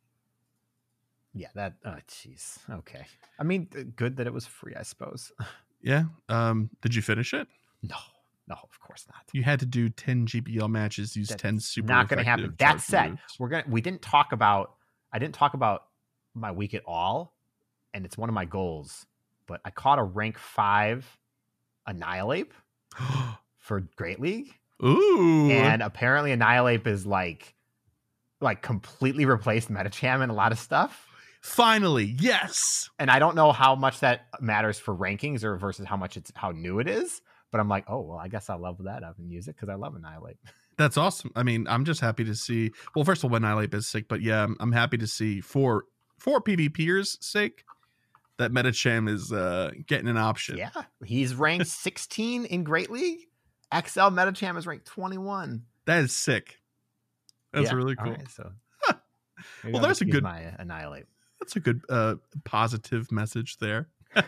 Yeah. That. Oh, jeez. Okay. I mean, th- good that it was free, I suppose. yeah. Um. Did you finish it? No. No, of course not. You had to do ten G P L matches, use That's ten super. not going to happen. effective That charge said, moves. we're gonna. We didn't talk about. I didn't talk about my week at all, and it's one of my goals. But I caught a rank five Annihilate for Great League, Ooh. and apparently Annihilate is like, like completely replaced Metacham and a lot of stuff. Finally, yes. And I don't know how much that matters for rankings or versus how much it's how new it is. But I'm like, oh well, I guess I'll level that up and use it because I love Annihilate. That's awesome. I mean, I'm just happy to see. Well, first of all, Annihilate is sick, but yeah, I'm, I'm happy to see for for PvPers' sake that Metacham is uh, getting an option. Yeah, he's ranked sixteen in Great League. X L Metacham is ranked twenty-one. That is sick. That's Yeah, really all cool. right, so Well, maybe I'll there's just a use good- my Annihilate. That's a good uh, positive message there.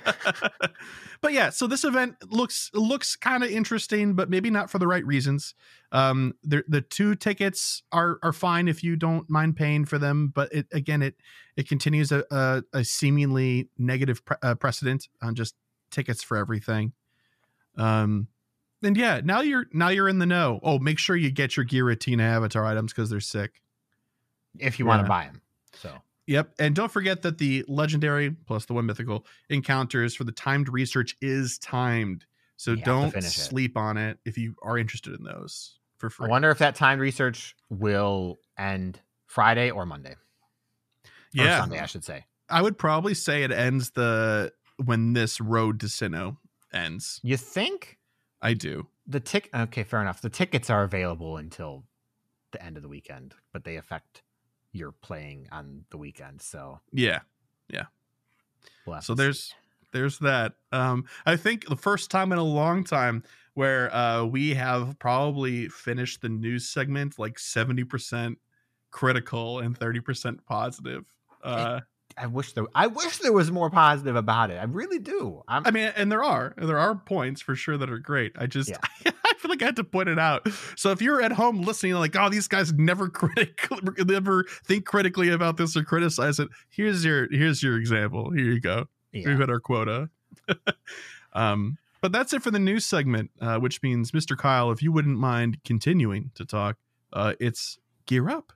But yeah, so this event looks looks kind of interesting, but maybe not for the right reasons. Um, the the two tickets are are fine if you don't mind paying for them, but it again it it continues a a, a seemingly negative pre- uh, precedent on just tickets for everything. Um, and yeah, now you're now you're in the know. Oh, make sure you get your Giratina avatar items because they're sick. If you want Yeah. to buy him, so Yep. And don't forget that the legendary plus the one mythical encounters for the timed research is timed. So You have to don't finish it. sleep on it if you are interested in those for free. I wonder if that timed research will end Friday or Monday. Or yeah. Sunday, I should say. I would probably say it ends the when this road to Sinnoh ends. You think I do. the tick? Okay, fair enough. The tickets are available until the end of the weekend, but they affect your playing on the weekend. So Yeah. we'll have So to see. there's there's that. Um, I think the first time in a long time where uh, we have probably finished the news segment like seventy percent critical and thirty percent positive. Uh, I wish there. I wish there was more positive about it. I really do. I'm, I mean, and there are there are points for sure that are great. I just Yeah. I feel like I had to point it out. So if you're at home listening, like, oh, these guys never critic, never think critically about this or criticize it. Here's your here's your example. Here you go. yeah. We've hit our quota. um, but that's it for the news segment, uh, which means, Mister Kyle, if you wouldn't mind continuing to talk, uh, it's Gear Up.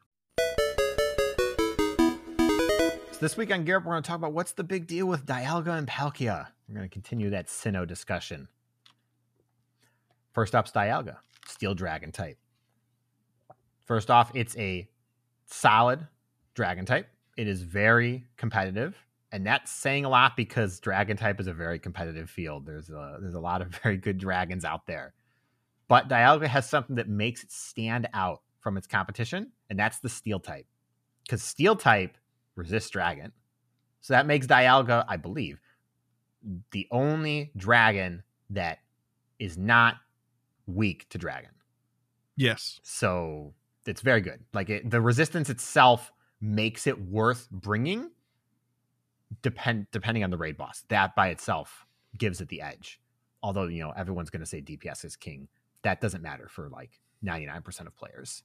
So this week on Gear Up, we're going to talk about what's the big deal with Dialga and Palkia. We're going to continue that Sinnoh discussion. First up's Dialga, Steel Dragon type. First off, it's a solid Dragon type. It is very competitive, and that's saying a lot because Dragon type is a very competitive field. There's a, there's a lot of very good dragons out there. But Dialga has something that makes it stand out from its competition, and that's the Steel type. Because Steel type resists Dragon. So that makes Dialga, I believe, the only dragon that is not weak to Dragon. Yes. So it's very good. Like it, the resistance itself makes it worth bringing depend depending on the raid boss. That by itself gives it the edge. Although, you know, everyone's going to say D P S is king. That doesn't matter for like ninety-nine percent of players.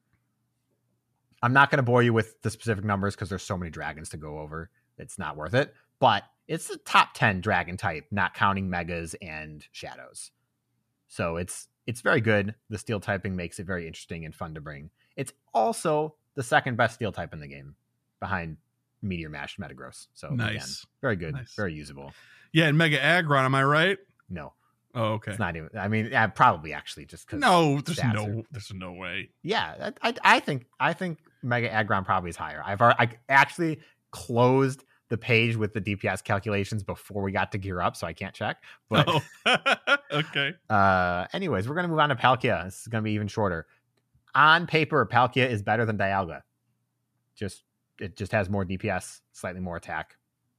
I'm not going to bore you with the specific numbers because there's so many dragons to go over. It's not worth it. But it's a top ten dragon type, not counting megas and shadows. So it's it's very good. The steel typing makes it very interesting and fun to bring. It's also the second best steel type in the game behind Meteor Mash Metagross. So Nice. again, very good, Nice. very usable. Yeah, and Mega Aggron, am I right? No, Oh, okay. it's not even. I mean, yeah, probably actually just because. No, there's stats no, are- there's no way. Yeah, I, I, I think I think Mega Aggron probably is higher. I've already, I actually closed the page with the D P S calculations before we got to Gear Up, so I can't check. But Oh. Okay. uh, anyways, we're gonna move on to Palkia. This is gonna be even shorter. On paper, Palkia is better than Dialga. Just it just has more D P S, slightly more attack.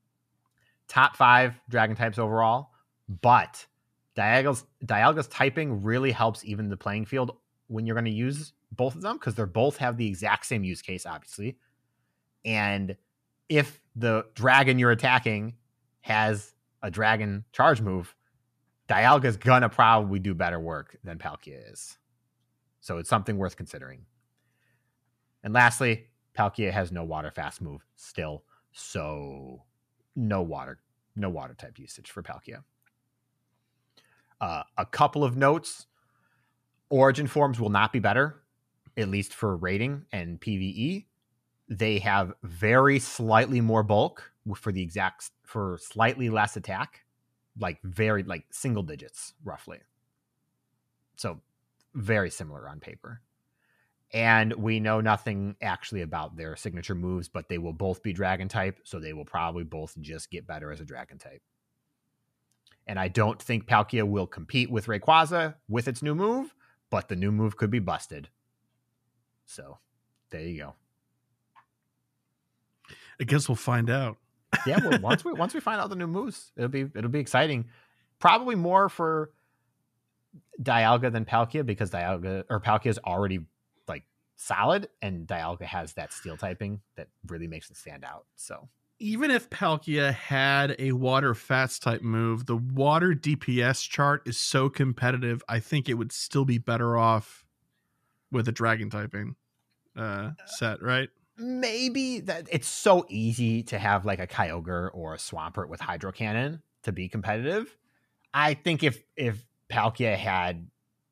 Top five dragon types overall, but Dialga's Dialga's typing really helps even the playing field when you're going to use both of them because they're both have the exact same use case, obviously. And if the dragon you're attacking has a dragon charge move, Dialga's gonna probably do better work than Palkia is. So it's something worth considering. And lastly, Palkia has no water fast move still, so no water, no water type usage for Palkia. Uh, a couple of notes: Origin forms will not be better, at least for raiding and PvE. They have very slightly more bulk for the exact for slightly less attack, like very like single digits roughly. So very similar on paper. And we know nothing actually about their signature moves, but they will both be dragon type, so they will probably both just get better as a dragon type. And I don't think Palkia will compete with Rayquaza with its new move, but the new move could be busted. So there you go. I guess we'll find out. Yeah, well, once we once we find out the new moves, it'll be it'll be exciting. Probably more for Dialga than Palkia because Dialga or Palkia is already like solid, and Dialga has that steel typing that really makes it stand out. So Even if Palkia had a water fast type move, the water D P S chart is so competitive. I think it would still be better off with a dragon typing uh, set, right? maybe that it's so easy to have like a Kyogre or a Swampert with Hydro Cannon to be competitive. I think if if Palkia had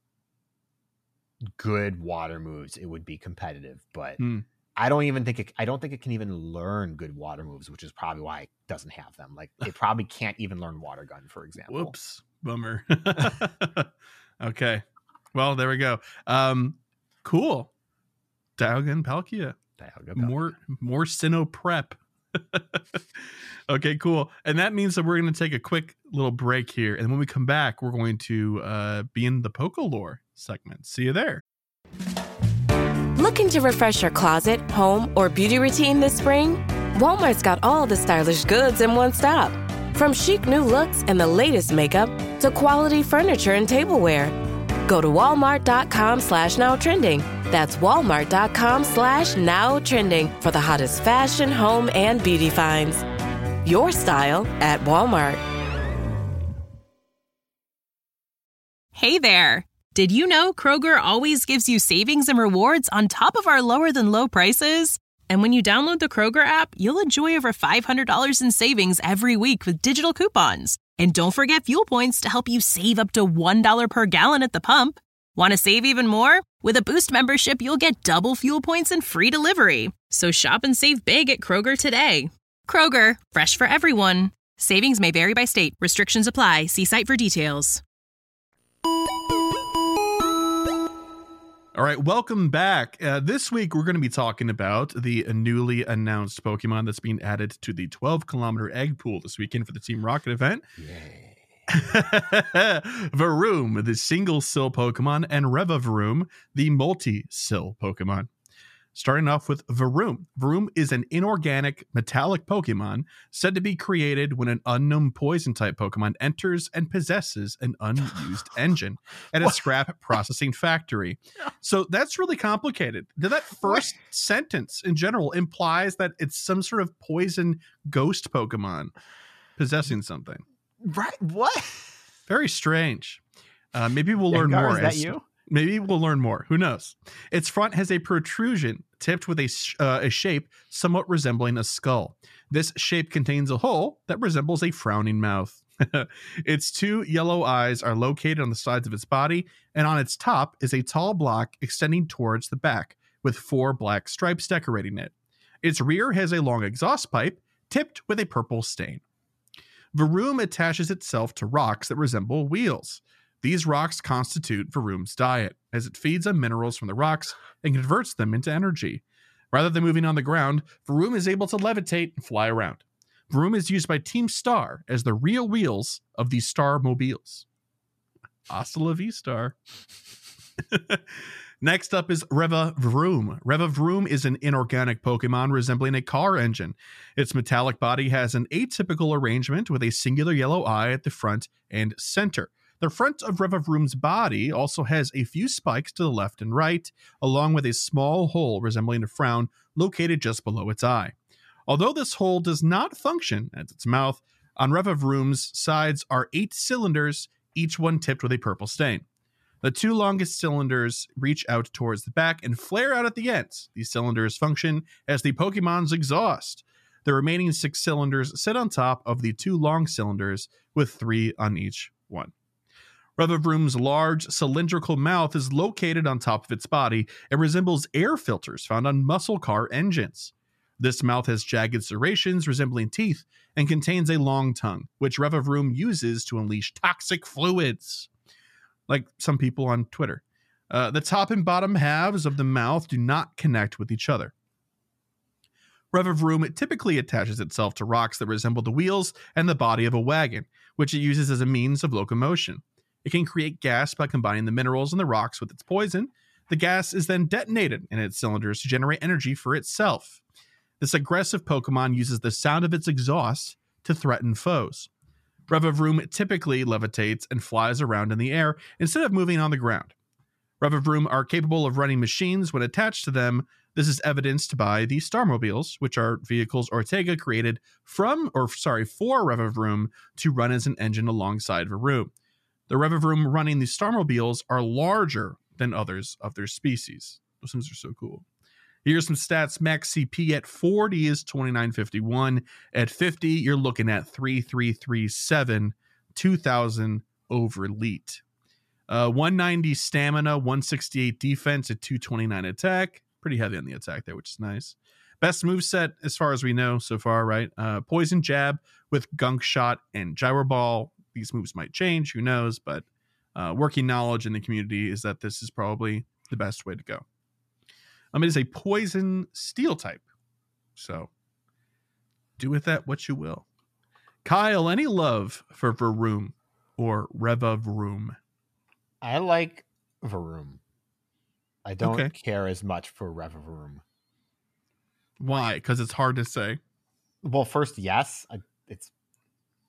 good water moves, it would be competitive. But Hmm. I don't even think it, I don't think it can even learn good water moves, which is probably why it doesn't have them. Like it probably can't even learn Water Gun, for example. Whoops, bummer. Okay, well there we go. Um, cool. Dialga and Palkia. Dialga, Palkia. More more Sinnoh prep. Okay, cool. And that means that we're going to take a quick little break here, and when we come back, we're going to uh, be in the Pokolore segment. See you there. Looking to refresh your closet, home, or beauty routine this spring? Walmart's got all the stylish goods in one stop. From chic new looks and the latest makeup to quality furniture and tableware. Go to walmart.com slash now trending. That's walmart.com slash now trending for the hottest fashion, home, and beauty finds. Your style at Walmart. Hey there. Did you know Kroger always gives you savings and rewards on top of our lower than low prices? And when you download the Kroger app, you'll enjoy over five hundred dollars in savings every week with digital coupons. And don't forget fuel points to help you save up to one dollar per gallon at the pump. Want to save even more? With a Boost membership, you'll get double fuel points and free delivery. So shop and save big at Kroger today. Kroger, fresh for everyone. Savings may vary by state. Restrictions apply. See site for details. All right, welcome back. Uh, this week, we're going to be talking about the newly announced Pokemon that's being added to the twelve kilometer egg pool this weekend for the Team Rocket event. Yay. Varoom, the single-sill Pokemon, and Revavroom, the multi-sill Pokemon. Starting off with Varoom. Varoom is an inorganic, metallic Pokemon said to be created when an unknown poison-type Pokemon enters and possesses an unused engine at a scrap processing factory. So that's really complicated. That first what? sentence in general implies that it's some sort of poison ghost Pokemon possessing something. Right? What? Very strange. Uh, maybe we'll learn Gengar, more. Is that as, you? Maybe we'll learn more. Who knows? Its front has a protrusion tipped with a, uh, a shape somewhat resembling a skull. This shape contains a hole that resembles a frowning mouth. Its two yellow eyes are located on the sides of its body, and on its top is a tall block extending towards the back with four black stripes decorating it. Its rear has a long exhaust pipe tipped with a purple stain. Varoom attaches itself to rocks that resemble wheels. These rocks constitute Varoom's diet, as it feeds on minerals from the rocks and converts them into energy. Rather than moving on the ground, Varoom is able to levitate and fly around. Varoom is used by Team Star as the real wheels of the Star Mobiles. Hasta la vista. Next up is Revavroom. Revavroom is an inorganic Pokemon resembling a car engine. Its metallic body has an atypical arrangement with a singular yellow eye at the front and center. The front of Revavroom's body also has a few spikes to the left and right, along with a small hole resembling a frown located just below its eye. Although this hole does not function as its mouth, on Revavroom's sides are eight cylinders, each one tipped with a purple stain. The two longest cylinders reach out towards the back and flare out at the ends. These cylinders function as the Pokemon's exhaust. The remaining six cylinders sit on top of the two long cylinders with three on each one. Revavroom's large cylindrical mouth is located on top of its body and resembles air filters found on muscle car engines. This mouth has jagged serrations resembling teeth and contains a long tongue, which Revavroom uses to unleash toxic fluids, like some people on Twitter. Uh, the top and bottom halves of the mouth do not connect with each other. Revavroom typically attaches itself to rocks that resemble the wheels and the body of a wagon, which it uses as a means of locomotion. It can create gas by combining the minerals in the rocks with its poison. The gas is then detonated in its cylinders to generate energy for itself. This aggressive Pokemon uses the sound of its exhaust to threaten foes. Revavroom typically levitates and flies around in the air instead of moving on the ground. Revavroom are capable of running machines when attached to them. This is evidenced by the Starmobiles, which are vehicles Ortega created from, or sorry, for Revavroom to run as an engine alongside Varoom. The Revavroom running the Starmobiles are larger than others of their species. Those things are so cool. Here's some stats. Max C P at forty is twenty-nine fifty-one. At fifty, you're looking at thirty-three thirty-seven, two thousand over elite. Uh, one ninety stamina, one sixty-eight defense, at two twenty-nine attack. Pretty heavy on the attack there, which is nice. Best moveset as far as we know so far, right? Uh, Poison Jab with Gunk Shot and Gyro Ball. These moves might change, who knows, but uh, working knowledge in the community is that this is probably the best way to go. Um, it is a poison steel type, so do with that what you will. Kyle, any love for Varoom or Revavroom? I like Varoom. I don't Okay. care as much for Revavroom. Why? Because it's hard to say. Well, first, yes, I, it's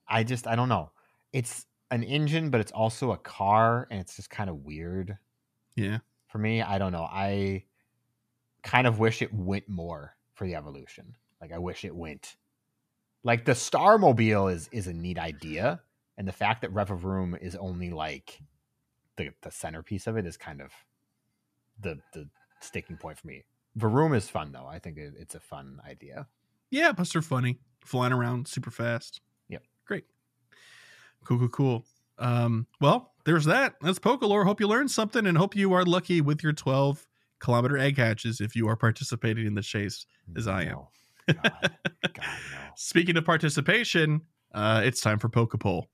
I just, I don't know. It's an engine, but it's also a car, and it's just kind of weird. Yeah. For me, I don't know. I kind of wish it went more for the Evolution. Like, I wish it went. Like, the Starmobile is is a neat idea, and the fact that Rev-A-Vroom is only like the the centerpiece of it is kind of the the sticking point for me. Vroom is fun though. I think it, it's a fun idea. Yeah, plus they're funny, flying around super fast. Yep, great, cool, cool, cool. Um, well, there's that. That's Pokelore. Hope you learned something, and hope you are lucky with your twelve kilometer egg hatches if you are participating in the chase, as I am. No. God, God, no. Speaking of participation, uh, it's time for Pokepoll.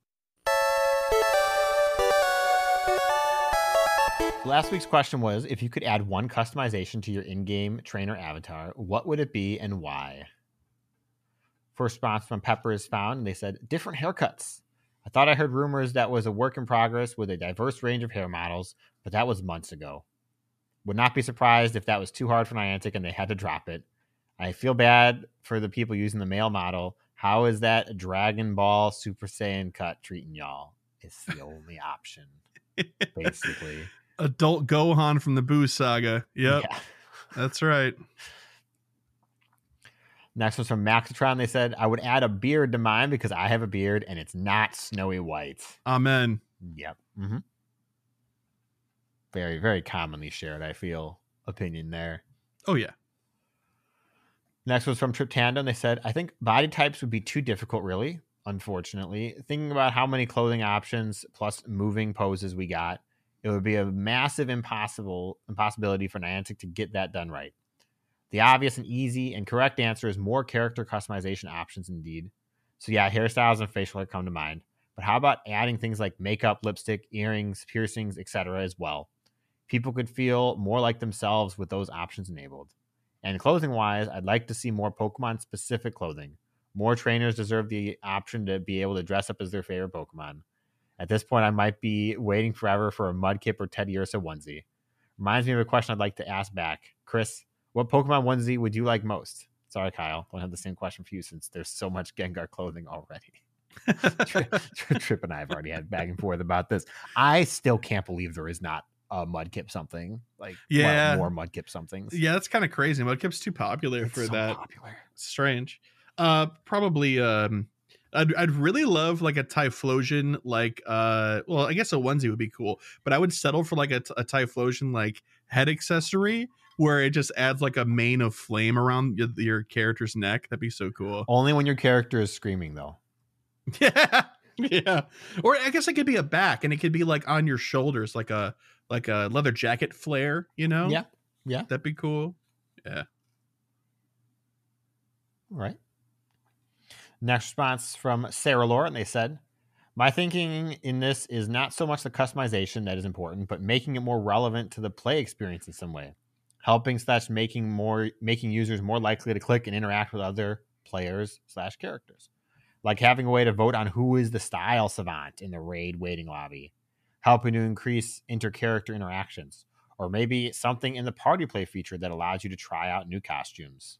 Last week's question was, if you could add one customization to your in-game trainer avatar, what would it be and why? First response from Pepper is found, and they said, different haircuts. I thought I heard rumors that was a work in progress with a diverse range of hair models, but that was months ago. Would not be surprised if that was too hard for Niantic and they had to drop it. I feel bad for the people using the male model. How is that Dragon Ball Super Saiyan cut treating y'all? It's the only option, basically. Adult Gohan from the Boo Saga. Yep, yeah. That's right. Next one's from Maxitron. They said, I would add a beard to mine because I have a beard and it's not snowy white. Amen. Yep. Mm-hmm. Very, very commonly shared, I feel, opinion there. Oh, yeah. Next was from Trip Tandem. They said, I think body types would be too difficult, really, unfortunately. Thinking about how many clothing options plus moving poses we got, it would be a massive impossible impossibility for Niantic to get that done right. The obvious and easy and correct answer is more character customization options indeed. So yeah, hairstyles and facial hair come to mind. But how about adding things like makeup, lipstick, earrings, piercings, et cetera as well? People could feel more like themselves with those options enabled. And clothing-wise, I'd like to see more Pokemon-specific clothing. More trainers deserve the option to be able to dress up as their favorite Pokemon. At this point, I might be waiting forever for a Mudkip or Teddiursa onesie. Reminds me of a question I'd like to ask back. Chris, what Pokemon onesie would you like most? Sorry, Kyle. Don't have the same question for you since there's so much Gengar clothing already. Trip, Trip and I have already had back and forth about this. I still can't believe there is not a Mudkip something. Like, yeah, well, more Mudkip somethings. Yeah, that's kind of crazy. Mudkip's too popular it's for so that. Popular. Strange. Uh, probably. Um, I'd I'd really love like a Typhlosion, like uh, well, I guess a onesie would be cool, but I would settle for like a, a Typhlosion like head accessory where it just adds like a mane of flame around your, your character's neck. That'd be so cool. Only when your character is screaming, though. Yeah, yeah. Or I guess it could be a back, and it could be like on your shoulders, like a like a leather jacket flare. You know? Yeah, yeah. That'd be cool. Yeah. All right. Next response from Sarah Laura, and they said, my thinking in this is not so much the customization that is important, but making it more relevant to the play experience in some way. Helping slash making more making users more likely to click and interact with other players slash characters. Like having a way to vote on who is the style savant in the raid waiting lobby. Helping to increase inter-character interactions. Or maybe something in the party play feature that allows you to try out new costumes.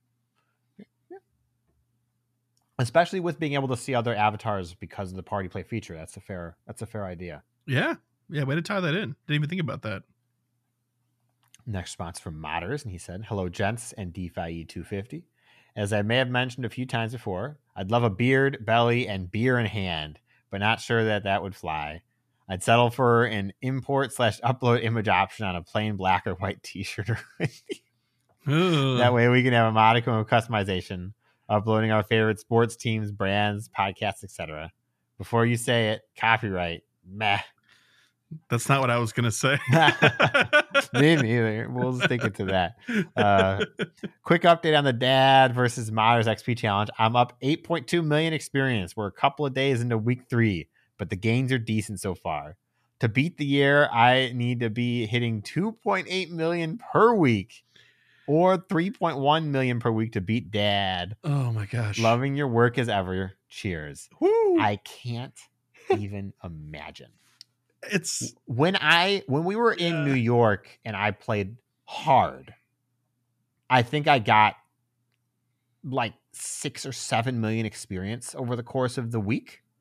Especially with being able to see other avatars because of the party play feature. That's a fair that's a fair idea. Yeah. Yeah, way to tie that in. Didn't even think about that. Next response from Modders, and he said, hello, gents and DeFi E two fifty. As I may have mentioned a few times before, I'd love a beard, belly, and beer in hand, but not sure that that would fly. I'd settle for an import slash upload image option on a plain black or white t-shirt. Or that way we can have a modicum of customization. Uploading our favorite sports teams, brands, podcasts, et cetera. Before you say it, copyright, meh. That's not what I was going to say. Me neither. We'll stick it to that. Uh, quick update on the Dad versus Modders X P challenge. I'm up eight point two million experience. We're a couple of days into week three, but the gains are decent so far. To beat the year, I need to be hitting two point eight million per week. Or three point one million per week to beat Dad. Oh my gosh. Loving your work as ever. Cheers. Woo. I can't even imagine. It's when I when we were in yeah. New York and I played hard, I think I got like six or seven million experience over the course of the week.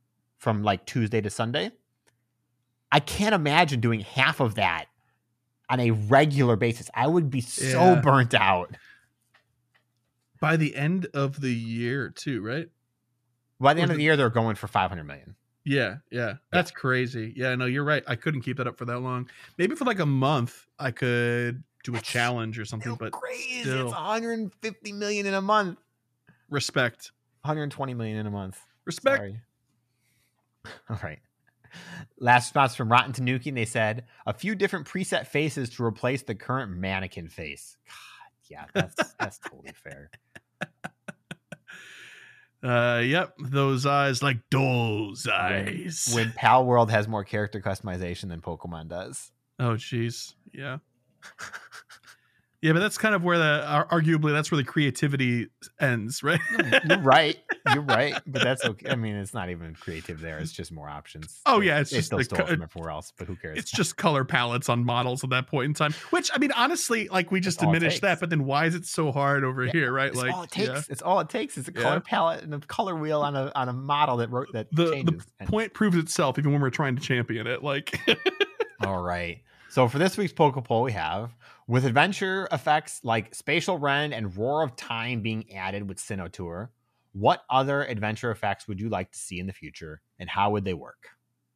from like Tuesday to Sunday. I can't imagine doing half of that on a regular basis. I would be so Yeah. burnt out. By the end of the year, too, right? By the end Or of the- the year, they're going for five hundred million. Yeah, yeah. That's crazy. Yeah, no, you're right. I couldn't keep that up for that long. Maybe for like a month, I could do a That's challenge or something, Still but crazy. still. It's one hundred fifty million in a month. respect. one hundred twenty million in a month. Respect. Sorry. All right. Last response from Rotten Tanuki, and they said a few different preset faces to replace the current mannequin face. God, yeah, that's that's totally fair. Uh, yep, those eyes like those eyes. When Pal World has more character customization than Pokemon does. Oh, jeez. Yeah. Yeah, but that's kind of where the ar- arguably that's where the creativity ends, right? You're right. You're right. But that's okay. I mean, it's not even creative there. It's just more options. Oh, They- yeah, it's they just still the stole co- it from everywhere else, but who cares? It's just color palettes on models at that point in time. Which I mean, honestly, like we just That's all it diminished that, takes. but then why is it so hard over Yeah, here, right? It's like all it takes. yeah. It's all it takes. It's a Yeah. color palette and a color wheel on a on a model that wrote that the changes. the And- point proves itself even when we're trying to champion it. Like All right. So for this week's Poke Poll, we have with adventure effects like Spatial Rend and Roar of Time being added with Sinnoh Tour, what other adventure effects would you like to see in the future, and how would they work?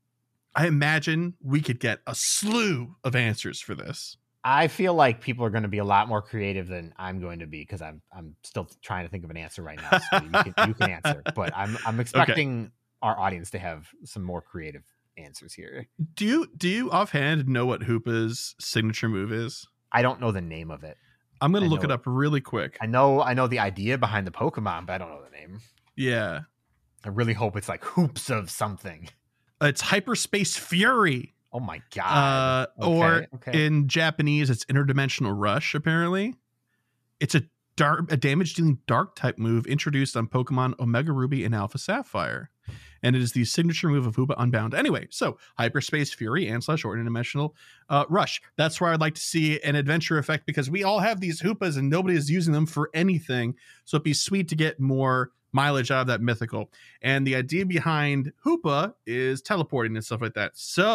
I imagine we could get a slew of answers for this. I feel like people are going to be a lot more creative than I'm going to be because I'm I'm still trying to think of an answer right now. So you can, you can answer, but I'm I'm expecting our audience to have some more creative answers here. Do you do you offhand know what Hoopa's signature move is? I don't know the name of it. I'm gonna I look know it it. up really quick. I know I know the idea behind the Pokemon, but I don't know the name. Yeah, I really hope it's like hoops of something. it's Hyperspace Fury. Oh my god. Uh, or okay. in Japanese, it's Interdimensional Rush. Apparently, it's a dark, a damage-dealing dark type move introduced on Pokemon Omega Ruby and Alpha Sapphire, and it is the signature move of Hoopa Unbound. Anyway, so Hyperspace Fury and slash or Interdimensional uh, Rush. That's where I'd like to see an adventure effect because we all have these Hoopas and nobody is using them for anything. So it'd be sweet to get more mileage out of that mythical. And the idea behind Hoopa is teleporting and stuff like that.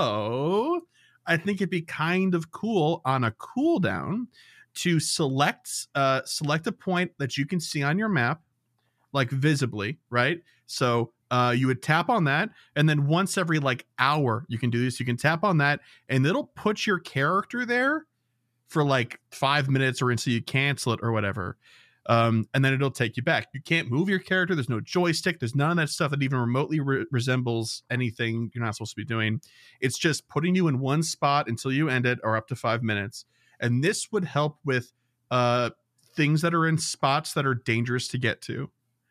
So I think it'd be kind of cool on a cooldown to select uh select a point that you can see on your map, like visibly, right? So uh you would tap on that, and then once every like hour you can do this. You can tap on that, and it'll put your character there for like five minutes or until you cancel it or whatever. Um, and then it'll take you back. You can't move your character. There's no joystick. There's none of that stuff that even remotely re- resembles anything you're not supposed to be doing. It's just putting you in one spot until you end it, or up to five minutes. And this would help with uh, things that are in spots that are dangerous to get to,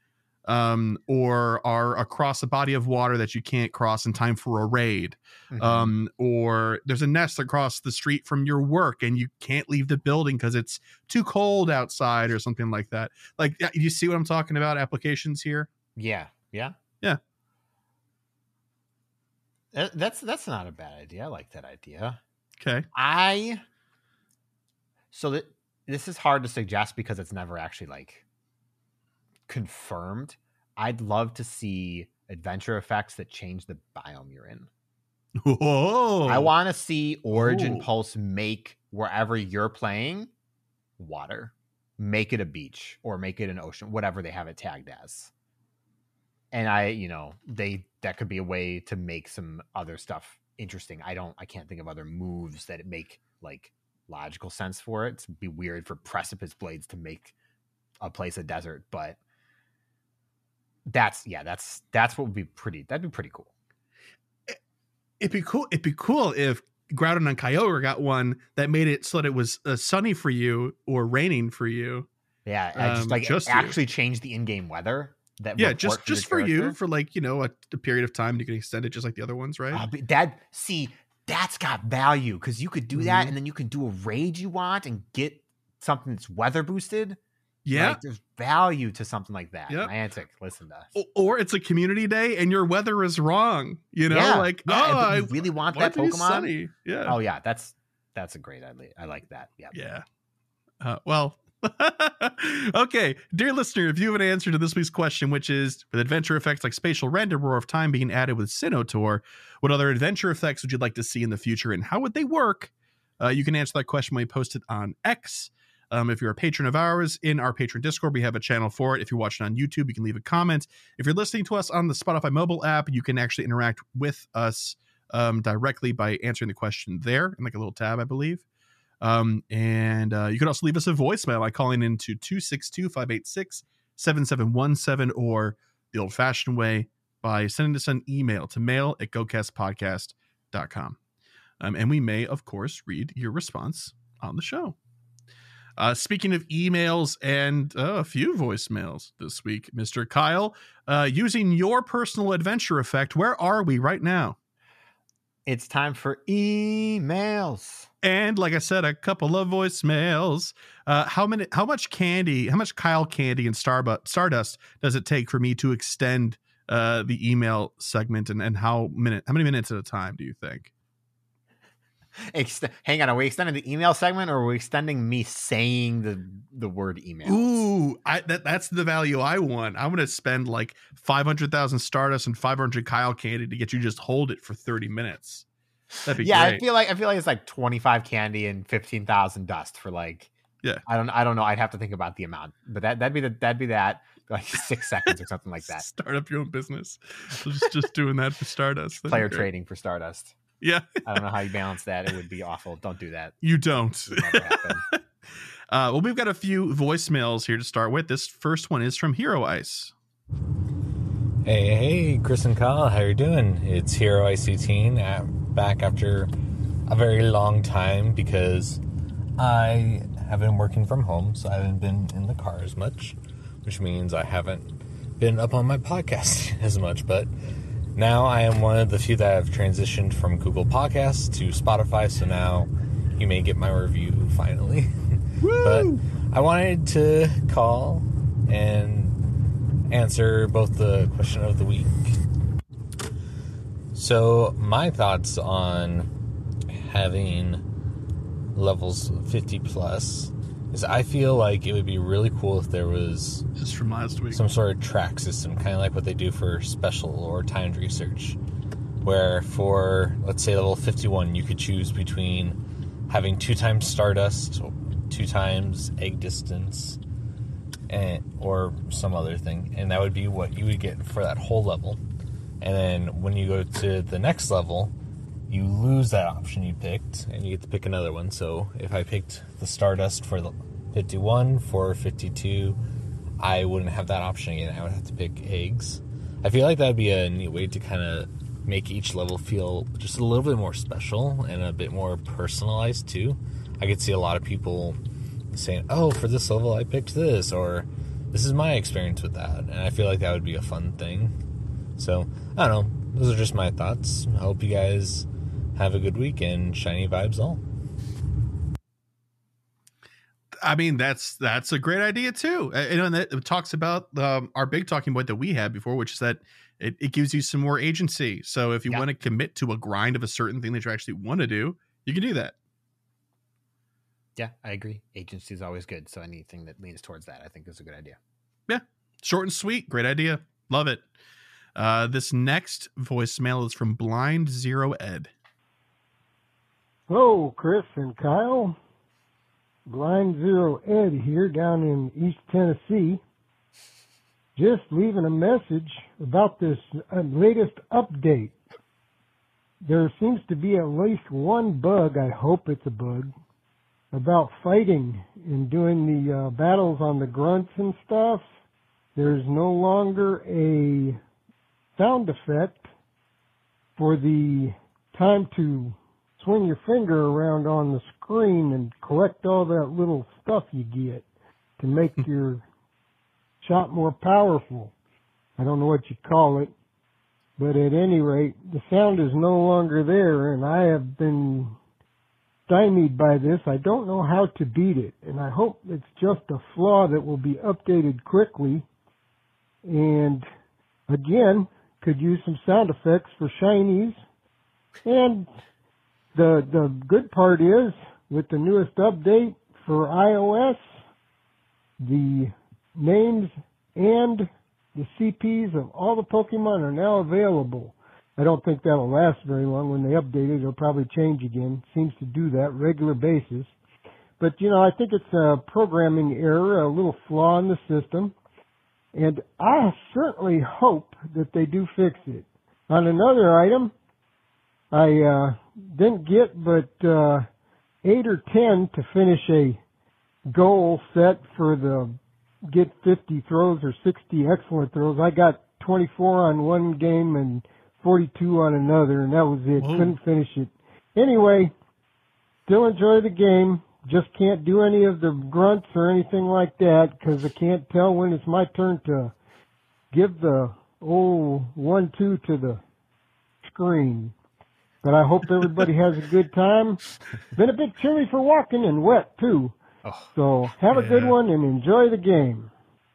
um, or are across a body of water that you can't cross in time for a raid. Mhm. Um, or there's a nest across the street from your work and you can't leave the building because it's too cold outside or something like that. Like, yeah, you see what I'm talking about? Applications here. yeah, yeah, Yeah. That- That's that's not a bad idea. I like that idea. Okay. I so that this is hard to suggest because it's never actually like confirmed. I'd love to see adventure effects that change the biome you're in. Whoa. I want to see Origin Ooh. Pulse make wherever you're playing water, make it a beach or make it an ocean, whatever they have it tagged as. And I, you know, they that could be a way to make some other stuff interesting. I don't, I can't think of other moves that make like logical sense for it. It'd be weird for Precipice Blades to make a place a desert, but that's yeah, that's that's what would be pretty. That'd be pretty cool. It'd be cool. It'd be cool if Groudon and Kyogre got one that made it so that it was uh, sunny for you or raining for you. Yeah, I just Um, like just you. actually change the in-game weather. That Yeah, report just your just for you character. for like, you know, a, a period of time. You can extend it just like the other ones, right? Uh, but that see, that's got value because you could do that, Mhm. and then you can do a raid you want and get something that's weather boosted. yeah. Like, there's value to something like that. Yep. Niantic, listen to us. O- Or it's a community day and your weather is wrong. You know, yeah, like, yeah, oh, but I you really want want that it to be Pokemon. sunny. Yeah. Oh yeah, that's that's a great idea. I like that. Yeah, Yeah. Uh, well, Okay, dear listener, if you have an answer to this week's question, which is with adventure effects like spatial render Roar of Time being added with Sinotaur, what other adventure effects would you like to see in the future and how would they work? Uh, you can answer that question when we post it on X. Um, if you're a patron of ours, in our patron Discord, we have a channel for it. If you're watching on YouTube, you can leave a comment. If you're listening to us on the Spotify mobile app, you can actually interact with us um, directly by answering the question there in like a little tab, I believe. Um, and uh, you can also leave us a voicemail by calling into two six two, five eight six, seven seven one seven or the old-fashioned way by sending us an email to mail at go cast podcast dot com. Um, and we may, of course, read your response on the show. Uh, speaking of emails and uh, a few voicemails this week, Mister Kyle, uh, using your personal adventure effect, where are we right now? It's time for emails. And like I said, a couple of voicemails. Uh, how many? How much candy? How much Kyle candy and Starbu- Stardust does it take for me to extend uh, the email segment? And, and how minute? How many minutes at a time do you think? Ext- Hang on, are we extending the email segment, or are we extending me saying the the word email? Ooh, I, that that's the value I want. I'm gonna spend like five hundred thousand Stardust and five hundred Kyle candy to get you just hold it for thirty minutes. That'd be yeah, great. I feel like I feel like it's like twenty-five candy and fifteen thousand dust for like. Yeah, I don't I don't know. I'd have to think about the amount, but that that'd be the that'd be that like six seconds or something like that. Start up your own business. So just just doing that for Stardust. That'd Player be great. trading for Stardust. Yeah. I don't know how you balance that. It would be awful. Don't do that. You don't. It would never happen. uh, well, we've got a few voicemails here to start with. This first one is from Hero Ice. Hey, hey, Chris and Kyle, how you doing? It's Hero Ice eighteen, uh, back after a very long time because I have been working from home, so I haven't been in the car as much, which means I haven't been up on my podcast as much, but now I am one of the few that have transitioned from Google Podcasts to Spotify, so now you may get my review finally. But I wanted to call and answer both the question of the week. So my thoughts on having levels fifty plus is I feel like it would be really cool if there was Just from last week. some sort of track system, kind of like what they do for special or timed research, where for, let's say, level fifty-one, you could choose between having two times Stardust, two times Egg Distance, and or some other thing, and that would be what you would get for that whole level. And then when you go to the next level, you lose that option you picked, and you get to pick another one. So if I picked the Stardust for the fifty-one, for fifty-two, I wouldn't have that option again. I would have to pick eggs. I feel like that would be a neat way to kind of make each level feel just a little bit more special and a bit more personalized too. I could see a lot of people saying, oh, for this level I picked this, or this is my experience with that. And I feel like that would be a fun thing. So, I don't know. Those are just my thoughts. I hope you guys have a good week and shiny vibes all. I mean, that's that's a great idea too. Uh, You know, and that it talks about um, our big talking point that we had before, which is that it, it gives you some more agency. So if you Yeah. want to commit to a grind of a certain thing that you actually want to do, you can do that. Yeah, I agree. Agency is always good. So anything that leans towards that, I think, is a good idea. Yeah, short and sweet. Great idea. Love it. Uh, this next voicemail is from Blind Zero Ed. Hello, Chris and Kyle. Blind Zero Ed here down in East Tennessee. Just leaving a message about this uh, latest update. There seems to be at least one bug, I hope it's a bug, about fighting and doing the uh, battles on the grunts and stuff. There's no longer a sound effect for the time to swing your finger around on the screen and collect all that little stuff you get to make your shot more powerful. I don't know what you call it, but at any rate, the sound is no longer there, and I have been stymied by this. I don't know how to beat it, and I hope it's just a flaw that will be updated quickly. And again, could use some sound effects for shinies. And the the good part is, with the newest update for iOS, the names and the C Ps of all the Pokemon are now available. I don't think that'll last very long. When they update it, it'll probably change again. Seems to do that regular basis. But, you know, I think it's a programming error, a little flaw in the system. And I certainly hope that they do fix it. On another item, I uh, didn't get but uh, eight or ten to finish a goal set for the get fifty throws or sixty excellent throws. I got twenty-four on one game and forty-two on another, and that was it. Whoa. Couldn't finish it. Anyway, still enjoy the game. Just can't do any of the grunts or anything like that because I can't tell when it's my turn to give the old one two to the screen. But I hope everybody has a good time. Been a bit chilly for walking and wet, too. Oh, so have a yeah. good one and enjoy the game.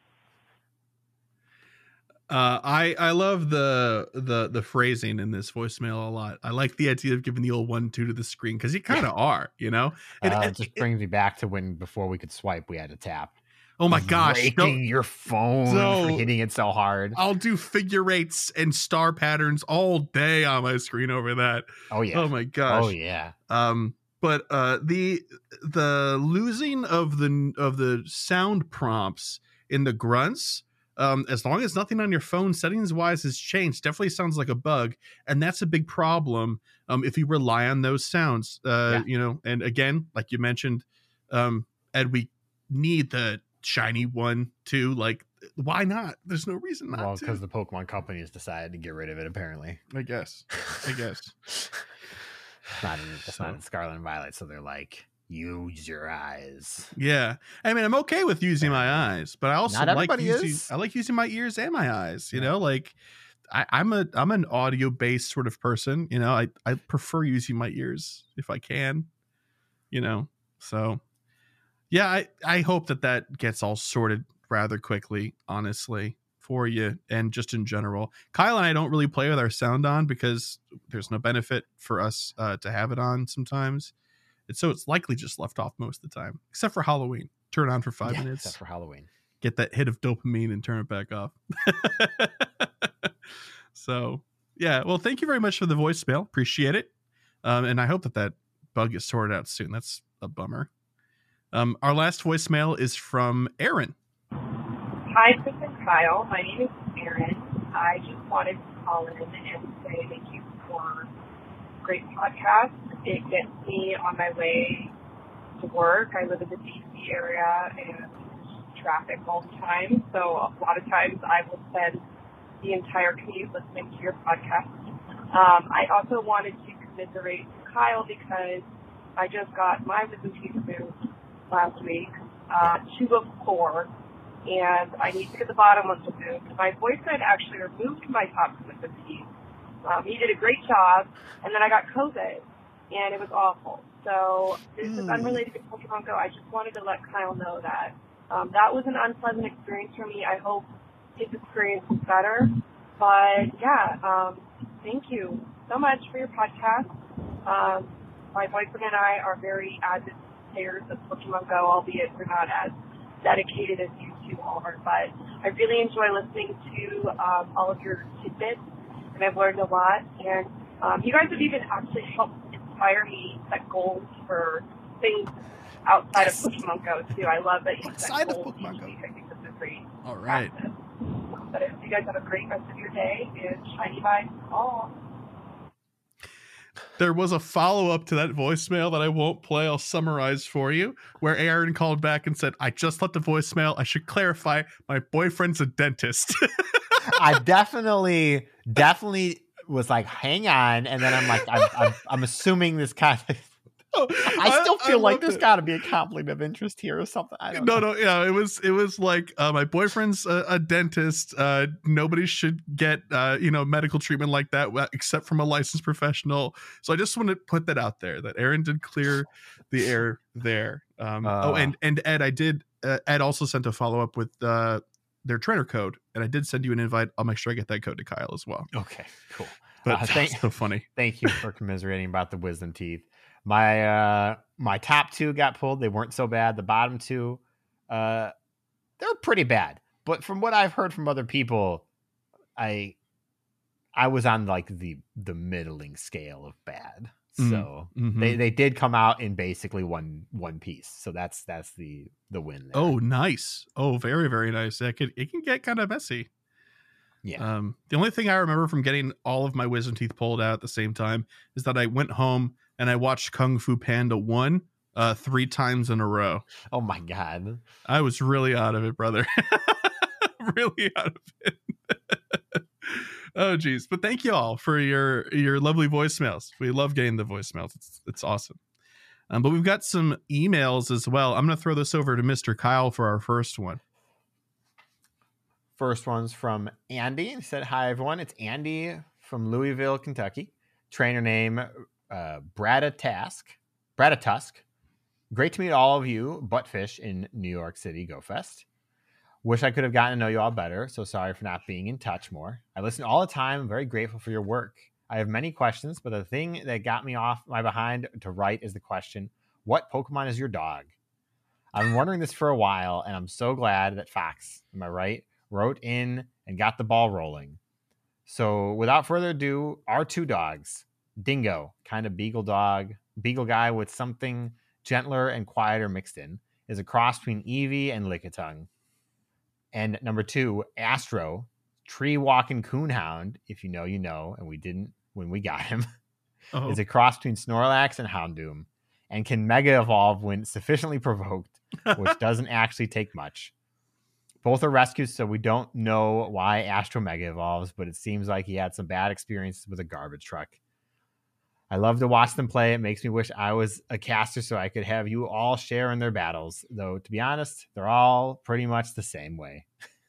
Uh, I I love the the the phrasing in this voicemail a lot. I like the idea of giving the old one two to the screen because you kind of are, you know. And, uh, and it just brings me back to when before we could swipe, we had to tap. oh my gosh, breaking don't- your phone So- for hitting it so hard. I'll do figure eights and star patterns all day on my screen over that. Oh yeah. Oh my gosh. Oh yeah. Um, but uh, the the losing of the of the sound prompts in the grunts, um, as long as nothing on your phone settings wise has changed, definitely sounds like a bug, and that's a big problem. Um, if you rely on those sounds, uh, Yeah. you know, and again, like you mentioned, um, Ed, we need the shiny one too. Like, why not? There's no reason not Well, to. because the Pokemon companies decided to get rid of it. Apparently, I guess. I guess. it's not in, it's So- not in Scarlet and Violet, so they're like, use your eyes. Yeah, I mean, I'm okay with using my eyes, but I also Not like everybody using. is. I like using my ears and my eyes. You Yeah. know, like I, I'm a I'm an audio based sort of person. You know, I I prefer using my ears if I can. You know, so yeah, I I hope that that gets all sorted rather quickly. Honestly, for you and just in general, Kyle and I don't really play with our sound on because there's no benefit for us uh, to have it on sometimes. And so it's likely just left off most of the time, except for Halloween. Turn it on for five Yeah, minutes, except for Halloween. get that hit of dopamine and turn it back off. So, yeah. Well, thank you very much for the voicemail. Appreciate it. Um, and I hope that that bug gets sorted out soon. That's a bummer. Um, our last voicemail is from Aaron. Hi, Chris and Kyle. My name is Erin. I just wanted to call in and say thank you for a great podcast. It gets me on my way to work. I live in the D C area and traffic all the time, so a lot of times I will spend the entire commute listening to your podcast. Um, I also wanted to commiserate Kyle because I just got my wisdom teeth removed last week, uh, two of four. And I need to get the bottom ones removed. My boyfriend actually removed my top wisdom teeth. Um, he did a great job, and then I got COVID, and it was awful. So this is unrelated to Pokemon Go. I just wanted to let Kyle know that um, that was an unpleasant experience for me. I hope his experience was better. But yeah, um, thank you so much for your podcast. Um, my boyfriend and I are very avid players of Pokemon Go, albeit we're not as dedicated as you two are, but I really enjoy listening to um, all of your tidbits, and I've learned a lot, and um, you guys have even actually helped inspire me to set goals for things outside Yes. of Pokemon Go, too. I love that you Outside set of goals Pokemon each Go. week. I think this is great All right. practice. But if you guys have a great rest of your day, and shiny vibes all. There was a follow-up to that voicemail that I won't play. I'll summarize for you, where Aaron called back and said, I just left the voicemail. I should clarify, my boyfriend's a dentist. I definitely, definitely was like, hang on. And then I'm like, I'm, I'm, I'm assuming this kind of, I still feel like loved there's it. got to be a conflict of interest here or something. I don't No, know. no, yeah, it was it was like uh, my boyfriend's a, a dentist. Uh, nobody should get uh, you know medical treatment like that uh, except from a licensed professional. So I just want to put that out there that Aaron did clear the air there. Um, Uh. oh, and and Ed, I did. Uh, Ed also sent a follow up with uh, their trainer code, and I did send you an invite. I'll make sure I get that code to Kyle as well. Okay, cool. But Uh, thank- so funny. Thank you for commiserating about the wisdom teeth. My uh my top two got pulled. They weren't so bad. The bottom two, uh they're pretty bad. But from what I've heard from other people, I I was on like the the middling scale of bad. So mm-hmm. they, they did come out in basically one one piece. So that's that's the the win there. Oh, nice. Oh, very, very nice. It can, it can get kind of messy. Yeah. Um, the only thing I remember from getting all of my wisdom teeth pulled out at the same time is that I went home and I watched Kung Fu Panda one uh, three times in a row. Oh my God. I was really out of it, brother. Really out of it. Oh geez. But thank you all for your your lovely voicemails. We love getting the voicemails. It's it's awesome. Um, but we've got some emails as well. I'm going to throw this over to Mister Kyle for our first one. First one's from Andy. He said, hi, everyone. It's Andy from Louisville, Kentucky. Trainer name uh, Brada Task. Brada Tusk. Great to meet all of you, Buttfish in New York City. Go Fest. Wish I could have gotten to know you all better, so sorry for not being in touch more. I listen all the time. I'm very grateful for your work. I have many questions, but the thing that got me off my behind to write is the question, what Pokemon is your dog? I've been wondering this for a while, and I'm so glad that Fox, am I right, wrote in and got the ball rolling. So without further ado, our two dogs, Dingo, kind of beagle dog, beagle guy with something gentler and quieter mixed in, is a cross between Eevee and Lickitung. And number two, Astro, tree walking coonhound, if you know, you know, and we didn't when we got him, oh. is a cross between Snorlax and Houndoom and can mega evolve when sufficiently provoked, which doesn't actually take much. Both are rescues, so we don't know why Astro mega evolves, but it seems like he had some bad experiences with a garbage truck. I love to watch them play. It makes me wish I was a caster so I could have you all share in their battles. Though, to be honest, they're all pretty much the same way.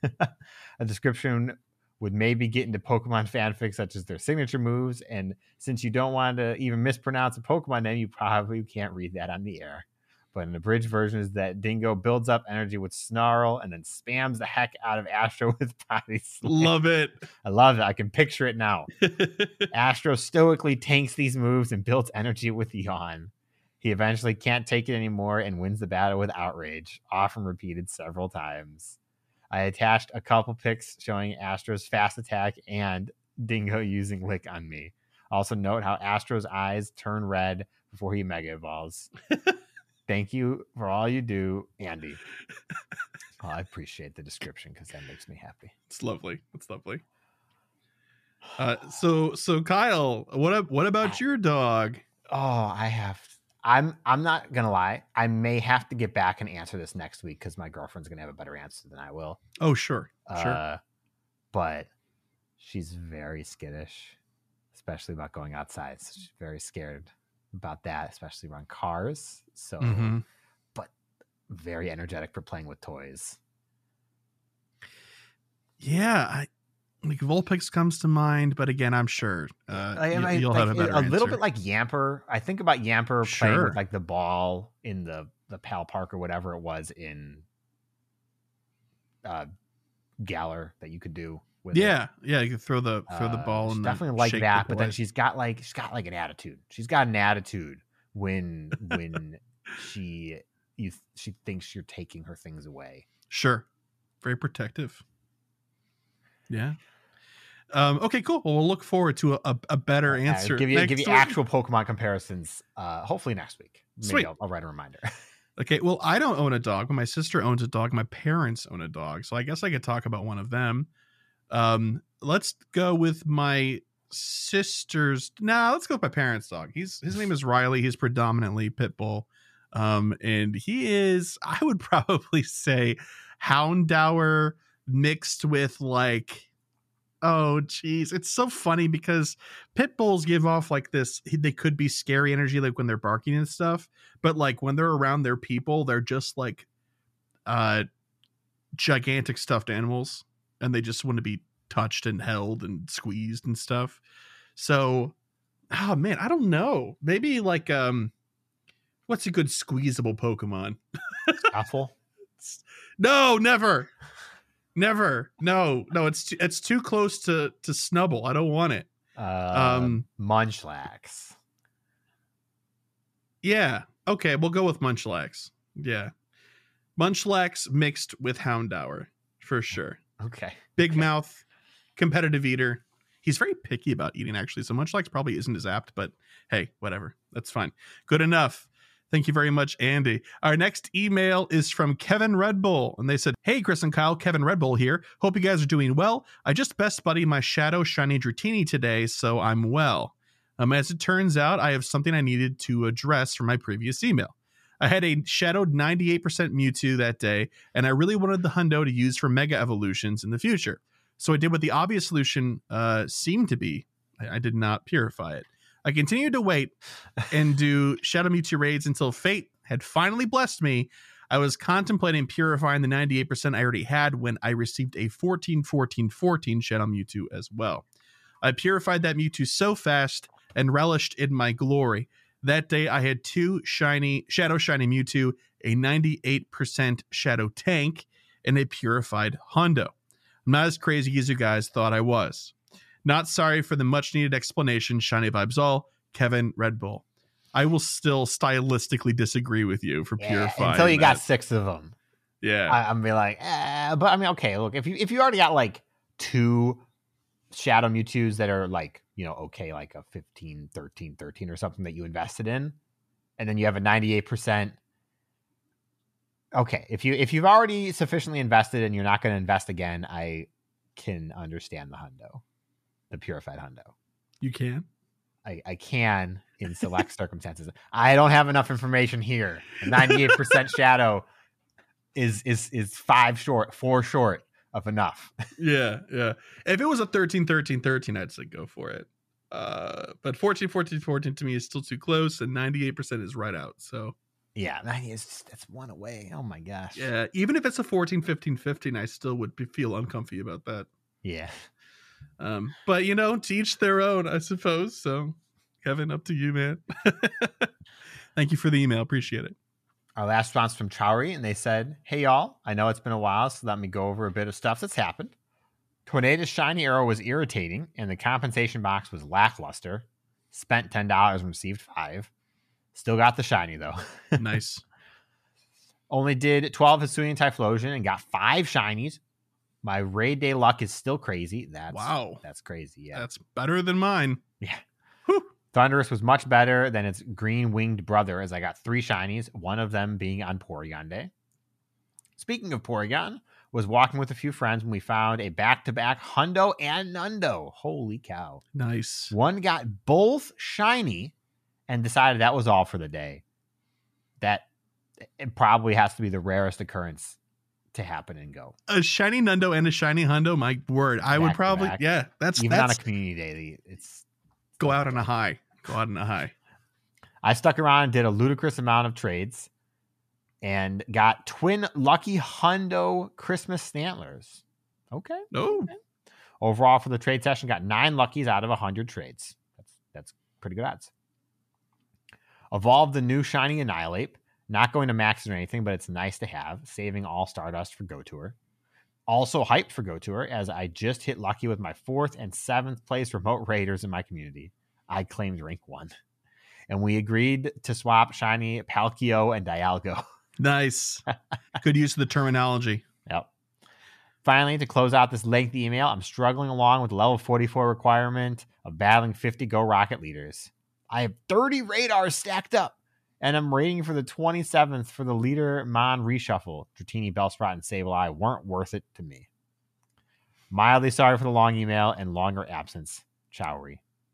A description would maybe get into Pokemon fanfics such as their signature moves. And since you don't want to even mispronounce a Pokemon name, you probably can't read that on the air. But an abridged version is that Dingo builds up energy with Snarl and then spams the heck out of Astro with Body Slam. Love it. I love it. I can picture it now. Astro stoically tanks these moves and builds energy with Yawn. He eventually can't take it anymore and wins the battle with Outrage, often repeated several times. I attached a couple pics showing Astro's fast attack and Dingo using Lick on me. Also note how Astro's eyes turn red before he mega evolves. Thank you for all you do, Andy. Oh, I appreciate the description because that makes me happy. It's lovely. It's lovely. Uh, so, so Kyle, what what about I, your dog? Oh, I have. I'm I'm not gonna lie. I may have to get back and answer this next week because my girlfriend's gonna have a better answer than I will. Oh, sure, uh, sure. But she's very skittish, especially about going outside. So she's very scared about that, especially around cars. So, mm-hmm. but very energetic for playing with toys. Yeah, I, like Vulpix comes to mind, but again, I'm sure uh, I, I, you'll like, have a better a answer. little bit like Yamper. I think about Yamper sure. playing with like the ball in the the Pal Park or whatever it was in uh, Galar that you could do. With yeah, it. yeah, you could throw the throw the uh, ball and definitely like that. But then she's got like she's got like an attitude. She's got an attitude when when she you she thinks you're taking her things away. Sure, very protective. Yeah. Um, okay, cool. Well, we'll look forward to a, a, a better answer. Uh, give you next give you week. actual Pokemon comparisons. Uh, hopefully next week. Maybe Sweet. I'll, I'll write a reminder. Okay. Well, I don't own a dog, but my sister owns a dog. My parents own a dog, so I guess I could talk about one of them. Um, let's go with my sister's. Nah, let's go with my parents' dog. He's his name is Riley. He's predominantly pit bull, um, and he is, I would probably say, Houndour mixed with like. Oh, geez. It's so funny because pit bulls give off like this. They could be scary energy, like when they're barking and stuff. But like when they're around their people, they're just like uh, gigantic stuffed animals. And they just want to be touched and held and squeezed and stuff. So, oh man, I don't know. Maybe like, um, what's a good squeezable Pokemon? Apple? No, never. Never. No, no, it's too, it's too close to, to Snubble. I don't want it. Uh, um, Munchlax. Yeah. Okay. We'll go with Munchlax. Yeah. Munchlax mixed with Houndour for sure. Okay. Big okay. mouth, competitive eater. He's very picky about eating, actually. So Munchlax probably isn't as apt, but hey, whatever. That's fine. Good enough. Thank you very much, Andy. Our next email is from Kevin Red Bull. And they said, hey, Chris and Kyle, Kevin Red Bull here. Hope you guys are doing well. I just best buddy my Shadow Shiny Dratini today, so I'm well. Um, as it turns out, I have something I needed to address from my previous email. I had a shadowed ninety-eight percent Mewtwo that day, and I really wanted the Hundo to use for Mega Evolutions in the future. So I did what the obvious solution uh, seemed to be. I, I did not purify it. I continued to wait and do Shadow Mewtwo raids until fate had finally blessed me. I was contemplating purifying the ninety-eight percent I already had when I received a fourteen fourteen fourteen Shadow Mewtwo as well. I purified that Mewtwo so fast and relished in my glory. That day I had two shiny Shadow Shiny Mewtwo, a ninety-eight percent Shadow Tank, and a purified Hundo. I'm not as crazy as you guys thought I was. Not sorry for the much needed explanation. Shiny vibes all. Kevin Red Bull. I will still stylistically disagree with you for yeah, purifying until you that. got six of them. Yeah, I, I'm be like, eh, but I mean, okay. Look, if you if you already got like two Shadow Mewtwo's that are like, you know, okay, like a fifteen, thirteen, thirteen or something that you invested in, and then you have a ninety-eight percent. Okay, if you if you've already sufficiently invested and you're not going to invest again, I can understand the Hundo. The purified Hundo. You can? I, I can in select circumstances. I don't have enough information here. ninety-eight percent Shadow is is is five short, four short of enough. Yeah, yeah. If it was a thirteen, thirteen, thirteen, I'd say go for it. Uh, but fourteen, fourteen, fourteen to me is still too close, and ninety-eight percent is right out. So yeah, it's just, that's one away. Oh my gosh. Yeah, even if it's a fourteen, fifteen, fifteen, I still would be, feel uncomfy about that. Yeah. Um, but you know, to each their own, I suppose. So, Kevin, up to you, man. Thank you for the email. Appreciate it. Our last response from Chowry, and they said, hey, y'all, I know it's been a while, so let me go over a bit of stuff that's happened. Tornado's Shiny Arrow was irritating, and the compensation box was lackluster. Spent ten dollars and received five. Still got the Shiny, though. Nice. Only did twelve Hisuian Typhlosion and got five Shinies. My raid day luck is still crazy. That's wow. That's crazy. Yeah. That's better than mine. Yeah. Whew. Thunderous was much better than its green winged brother, as I got three shinies, one of them being on Porygon Day. Speaking of Porygon, was walking with a few friends when we found a back-to-back Hundo and Nundo. Holy cow. Nice. One got both shiny and decided that was all for the day. That it probably has to be the rarest occurrence to happen and go. A shiny Nundo and a shiny Hundo, my word. I Back would to probably, back. yeah, that's Even that's, on a community day, it's go out on a high. Go out on a high. I stuck around and did a ludicrous amount of trades and got twin lucky Hundo Christmas Snantlers. Okay. No. Okay. Overall for the trade session, got nine luckies out of one hundred trades. That's that's pretty good odds. Evolved the new shiny Annihilate. Not going to max it or anything, but it's nice to have. Saving all Stardust for Go Tour. Also hyped for Go Tour, as I just hit lucky with my fourth and seventh place remote raiders in my community. I claimed rank one. And we agreed to swap shiny Palkio and Dialga. Nice. Good use of the terminology. Yep. Finally, to close out this lengthy email, I'm struggling along with the level forty-four requirement of battling fifty Go Rocket leaders. I have thirty radars stacked up, and I'm rating for the twenty-seventh for the leader Mon reshuffle. Dratini, Bellsprout, and Sableye weren't worth it to me. Mildly sorry for the long email and longer absence. Chowry.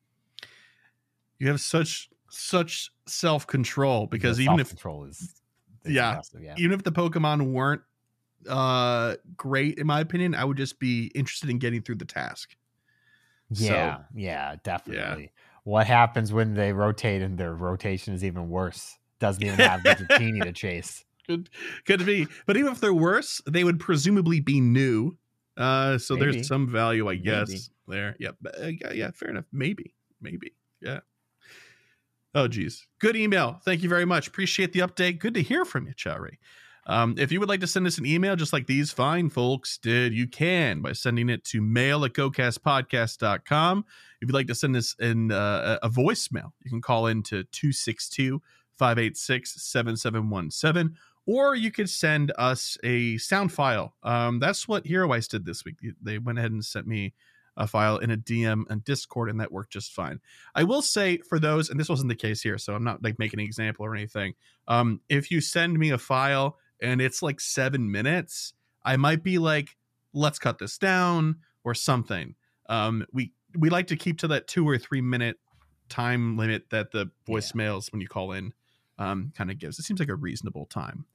You have such such self-control, because The even if self-control is, is yeah, impressive, yeah, even if the Pokemon weren't uh great, in my opinion, I would just be interested in getting through the task. yeah, So, yeah, definitely. Yeah. What happens when they rotate and their rotation is even worse? Doesn't even have the Dratini to chase. Could could be, but even if they're worse, they would presumably be new. Uh, so Maybe. there's some value, I guess, Maybe. there. Yeah, uh, yeah, yeah, fair enough. Maybe, maybe, yeah. Oh, geez. Good email. Thank you very much. Appreciate the update. Good to hear from you, Chowry. Um, if you would like to send us an email just like these fine folks did, you can by sending it to mail at go cast podcast dot com. If you'd like to send us in uh, a voicemail, you can call in to two six two, five eight six, seven seven one seven, or you could send us a sound file. Um, that's what Hero Ice did this week. They went ahead and sent me a file in a D M and Discord, and that worked just fine. I will say for those, and this wasn't the case here, so I'm not like making an example or anything. Um, if you send me a file and it's like seven minutes, I might be like, let's cut this down or something. Um, we we like to keep to that two or three minute time limit that the voicemails yeah. when you call in um, kind of gives. It seems like a reasonable time.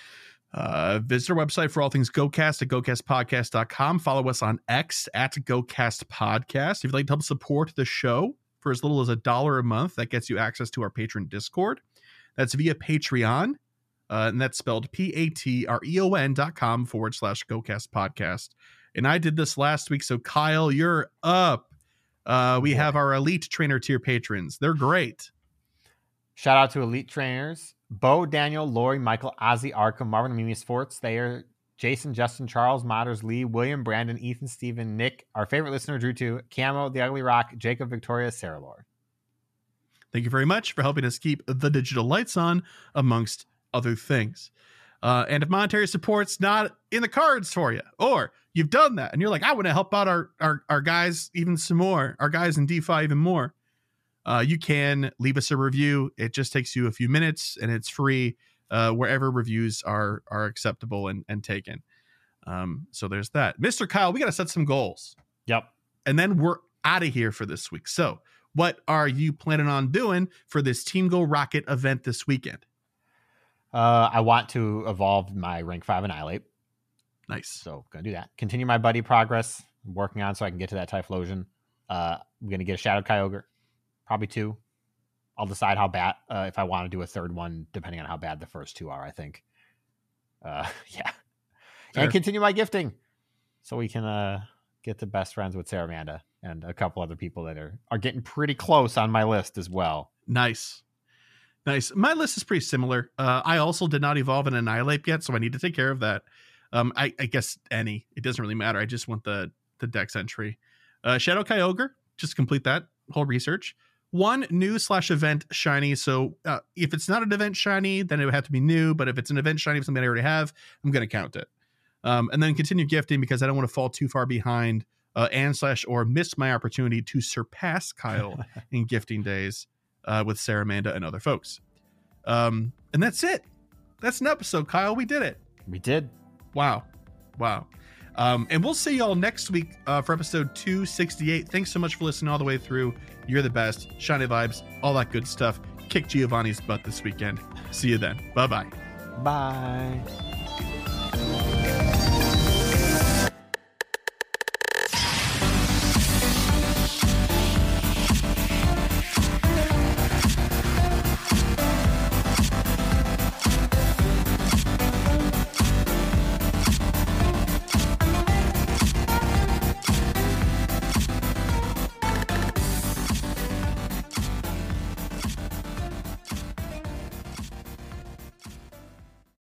Uh, visit our website for all things GoCast at go cast podcast dot com. Follow us on X at GoCast Podcast. If you'd like to help support the show for as little as a dollar a month, that gets you access to our patron Discord. That's via Patreon. Uh, and that's spelled P-A-T-R-E-O-N dot com forward slash GoCast Podcast. And I did this last week. So Kyle, you're up. Uh, we have our elite trainer tier patrons. They're great. Shout out to elite trainers. Bo, Daniel, Lori, Michael, Ozzy, Arkham, Marvin, Mimi Sports, Thayer, Jason, Justin, Charles, Modders, Lee, William, Brandon, Ethan, Steven, Nick, our favorite listener, Drew two, Camo, The Ugly Rock, Jacob, Victoria, Sarah Lord. Thank you very much for helping us keep the digital lights on, amongst other things. Uh, and if monetary support's not in the cards for you, or you've done that and you're like, I want to help out our, our, our guys even some more, our guys in DeFi even more. Uh, you can leave us a review. It just takes you a few minutes and it's free uh, wherever reviews are are acceptable and, and taken. Um, so there's that. Mister Kyle, we got to set some goals. Yep. And then we're out of here for this week. So what are you planning on doing for this Team Go Rocket event this weekend? Uh, I want to evolve my rank five Annihilate. Nice. So going to do that. Continue my buddy progress. I'm working on so I can get to that Typhlosion. Uh, I'm going to get a Shadow Kyogre. Probably two. I'll decide how bad, uh, if I want to do a third one, depending on how bad the first two are, I think. Uh, yeah. Fair. And continue my gifting so we can uh, get to best friends with Sarah Amanda and a couple other people that are, are getting pretty close on my list as well. Nice. Nice. My list is pretty similar. Uh, I also did not evolve an Annihilate yet, so I need to take care of that. Um, I, I guess any. It doesn't really matter. I just want the, the Dex entry. Uh, Shadow Kyogre, just complete that whole research. One new slash event shiny. So uh, if it's not an event shiny, then it would have to be new. But if it's an event shiny of something I already have, I'm going to count it. Um, and then continue gifting because I don't want to fall too far behind uh, and slash or miss my opportunity to surpass Kyle in gifting days uh, with Sarah Amanda and other folks. Um, and that's it. That's an episode, Kyle. We did it. We did. Wow. Wow. Um, and we'll see y'all next week uh, for episode two sixty-eight. Thanks so much for listening all the way through. You're the best. Shiny vibes, all that good stuff. Kick Giovanni's butt this weekend. See you then. Bye-bye. Bye.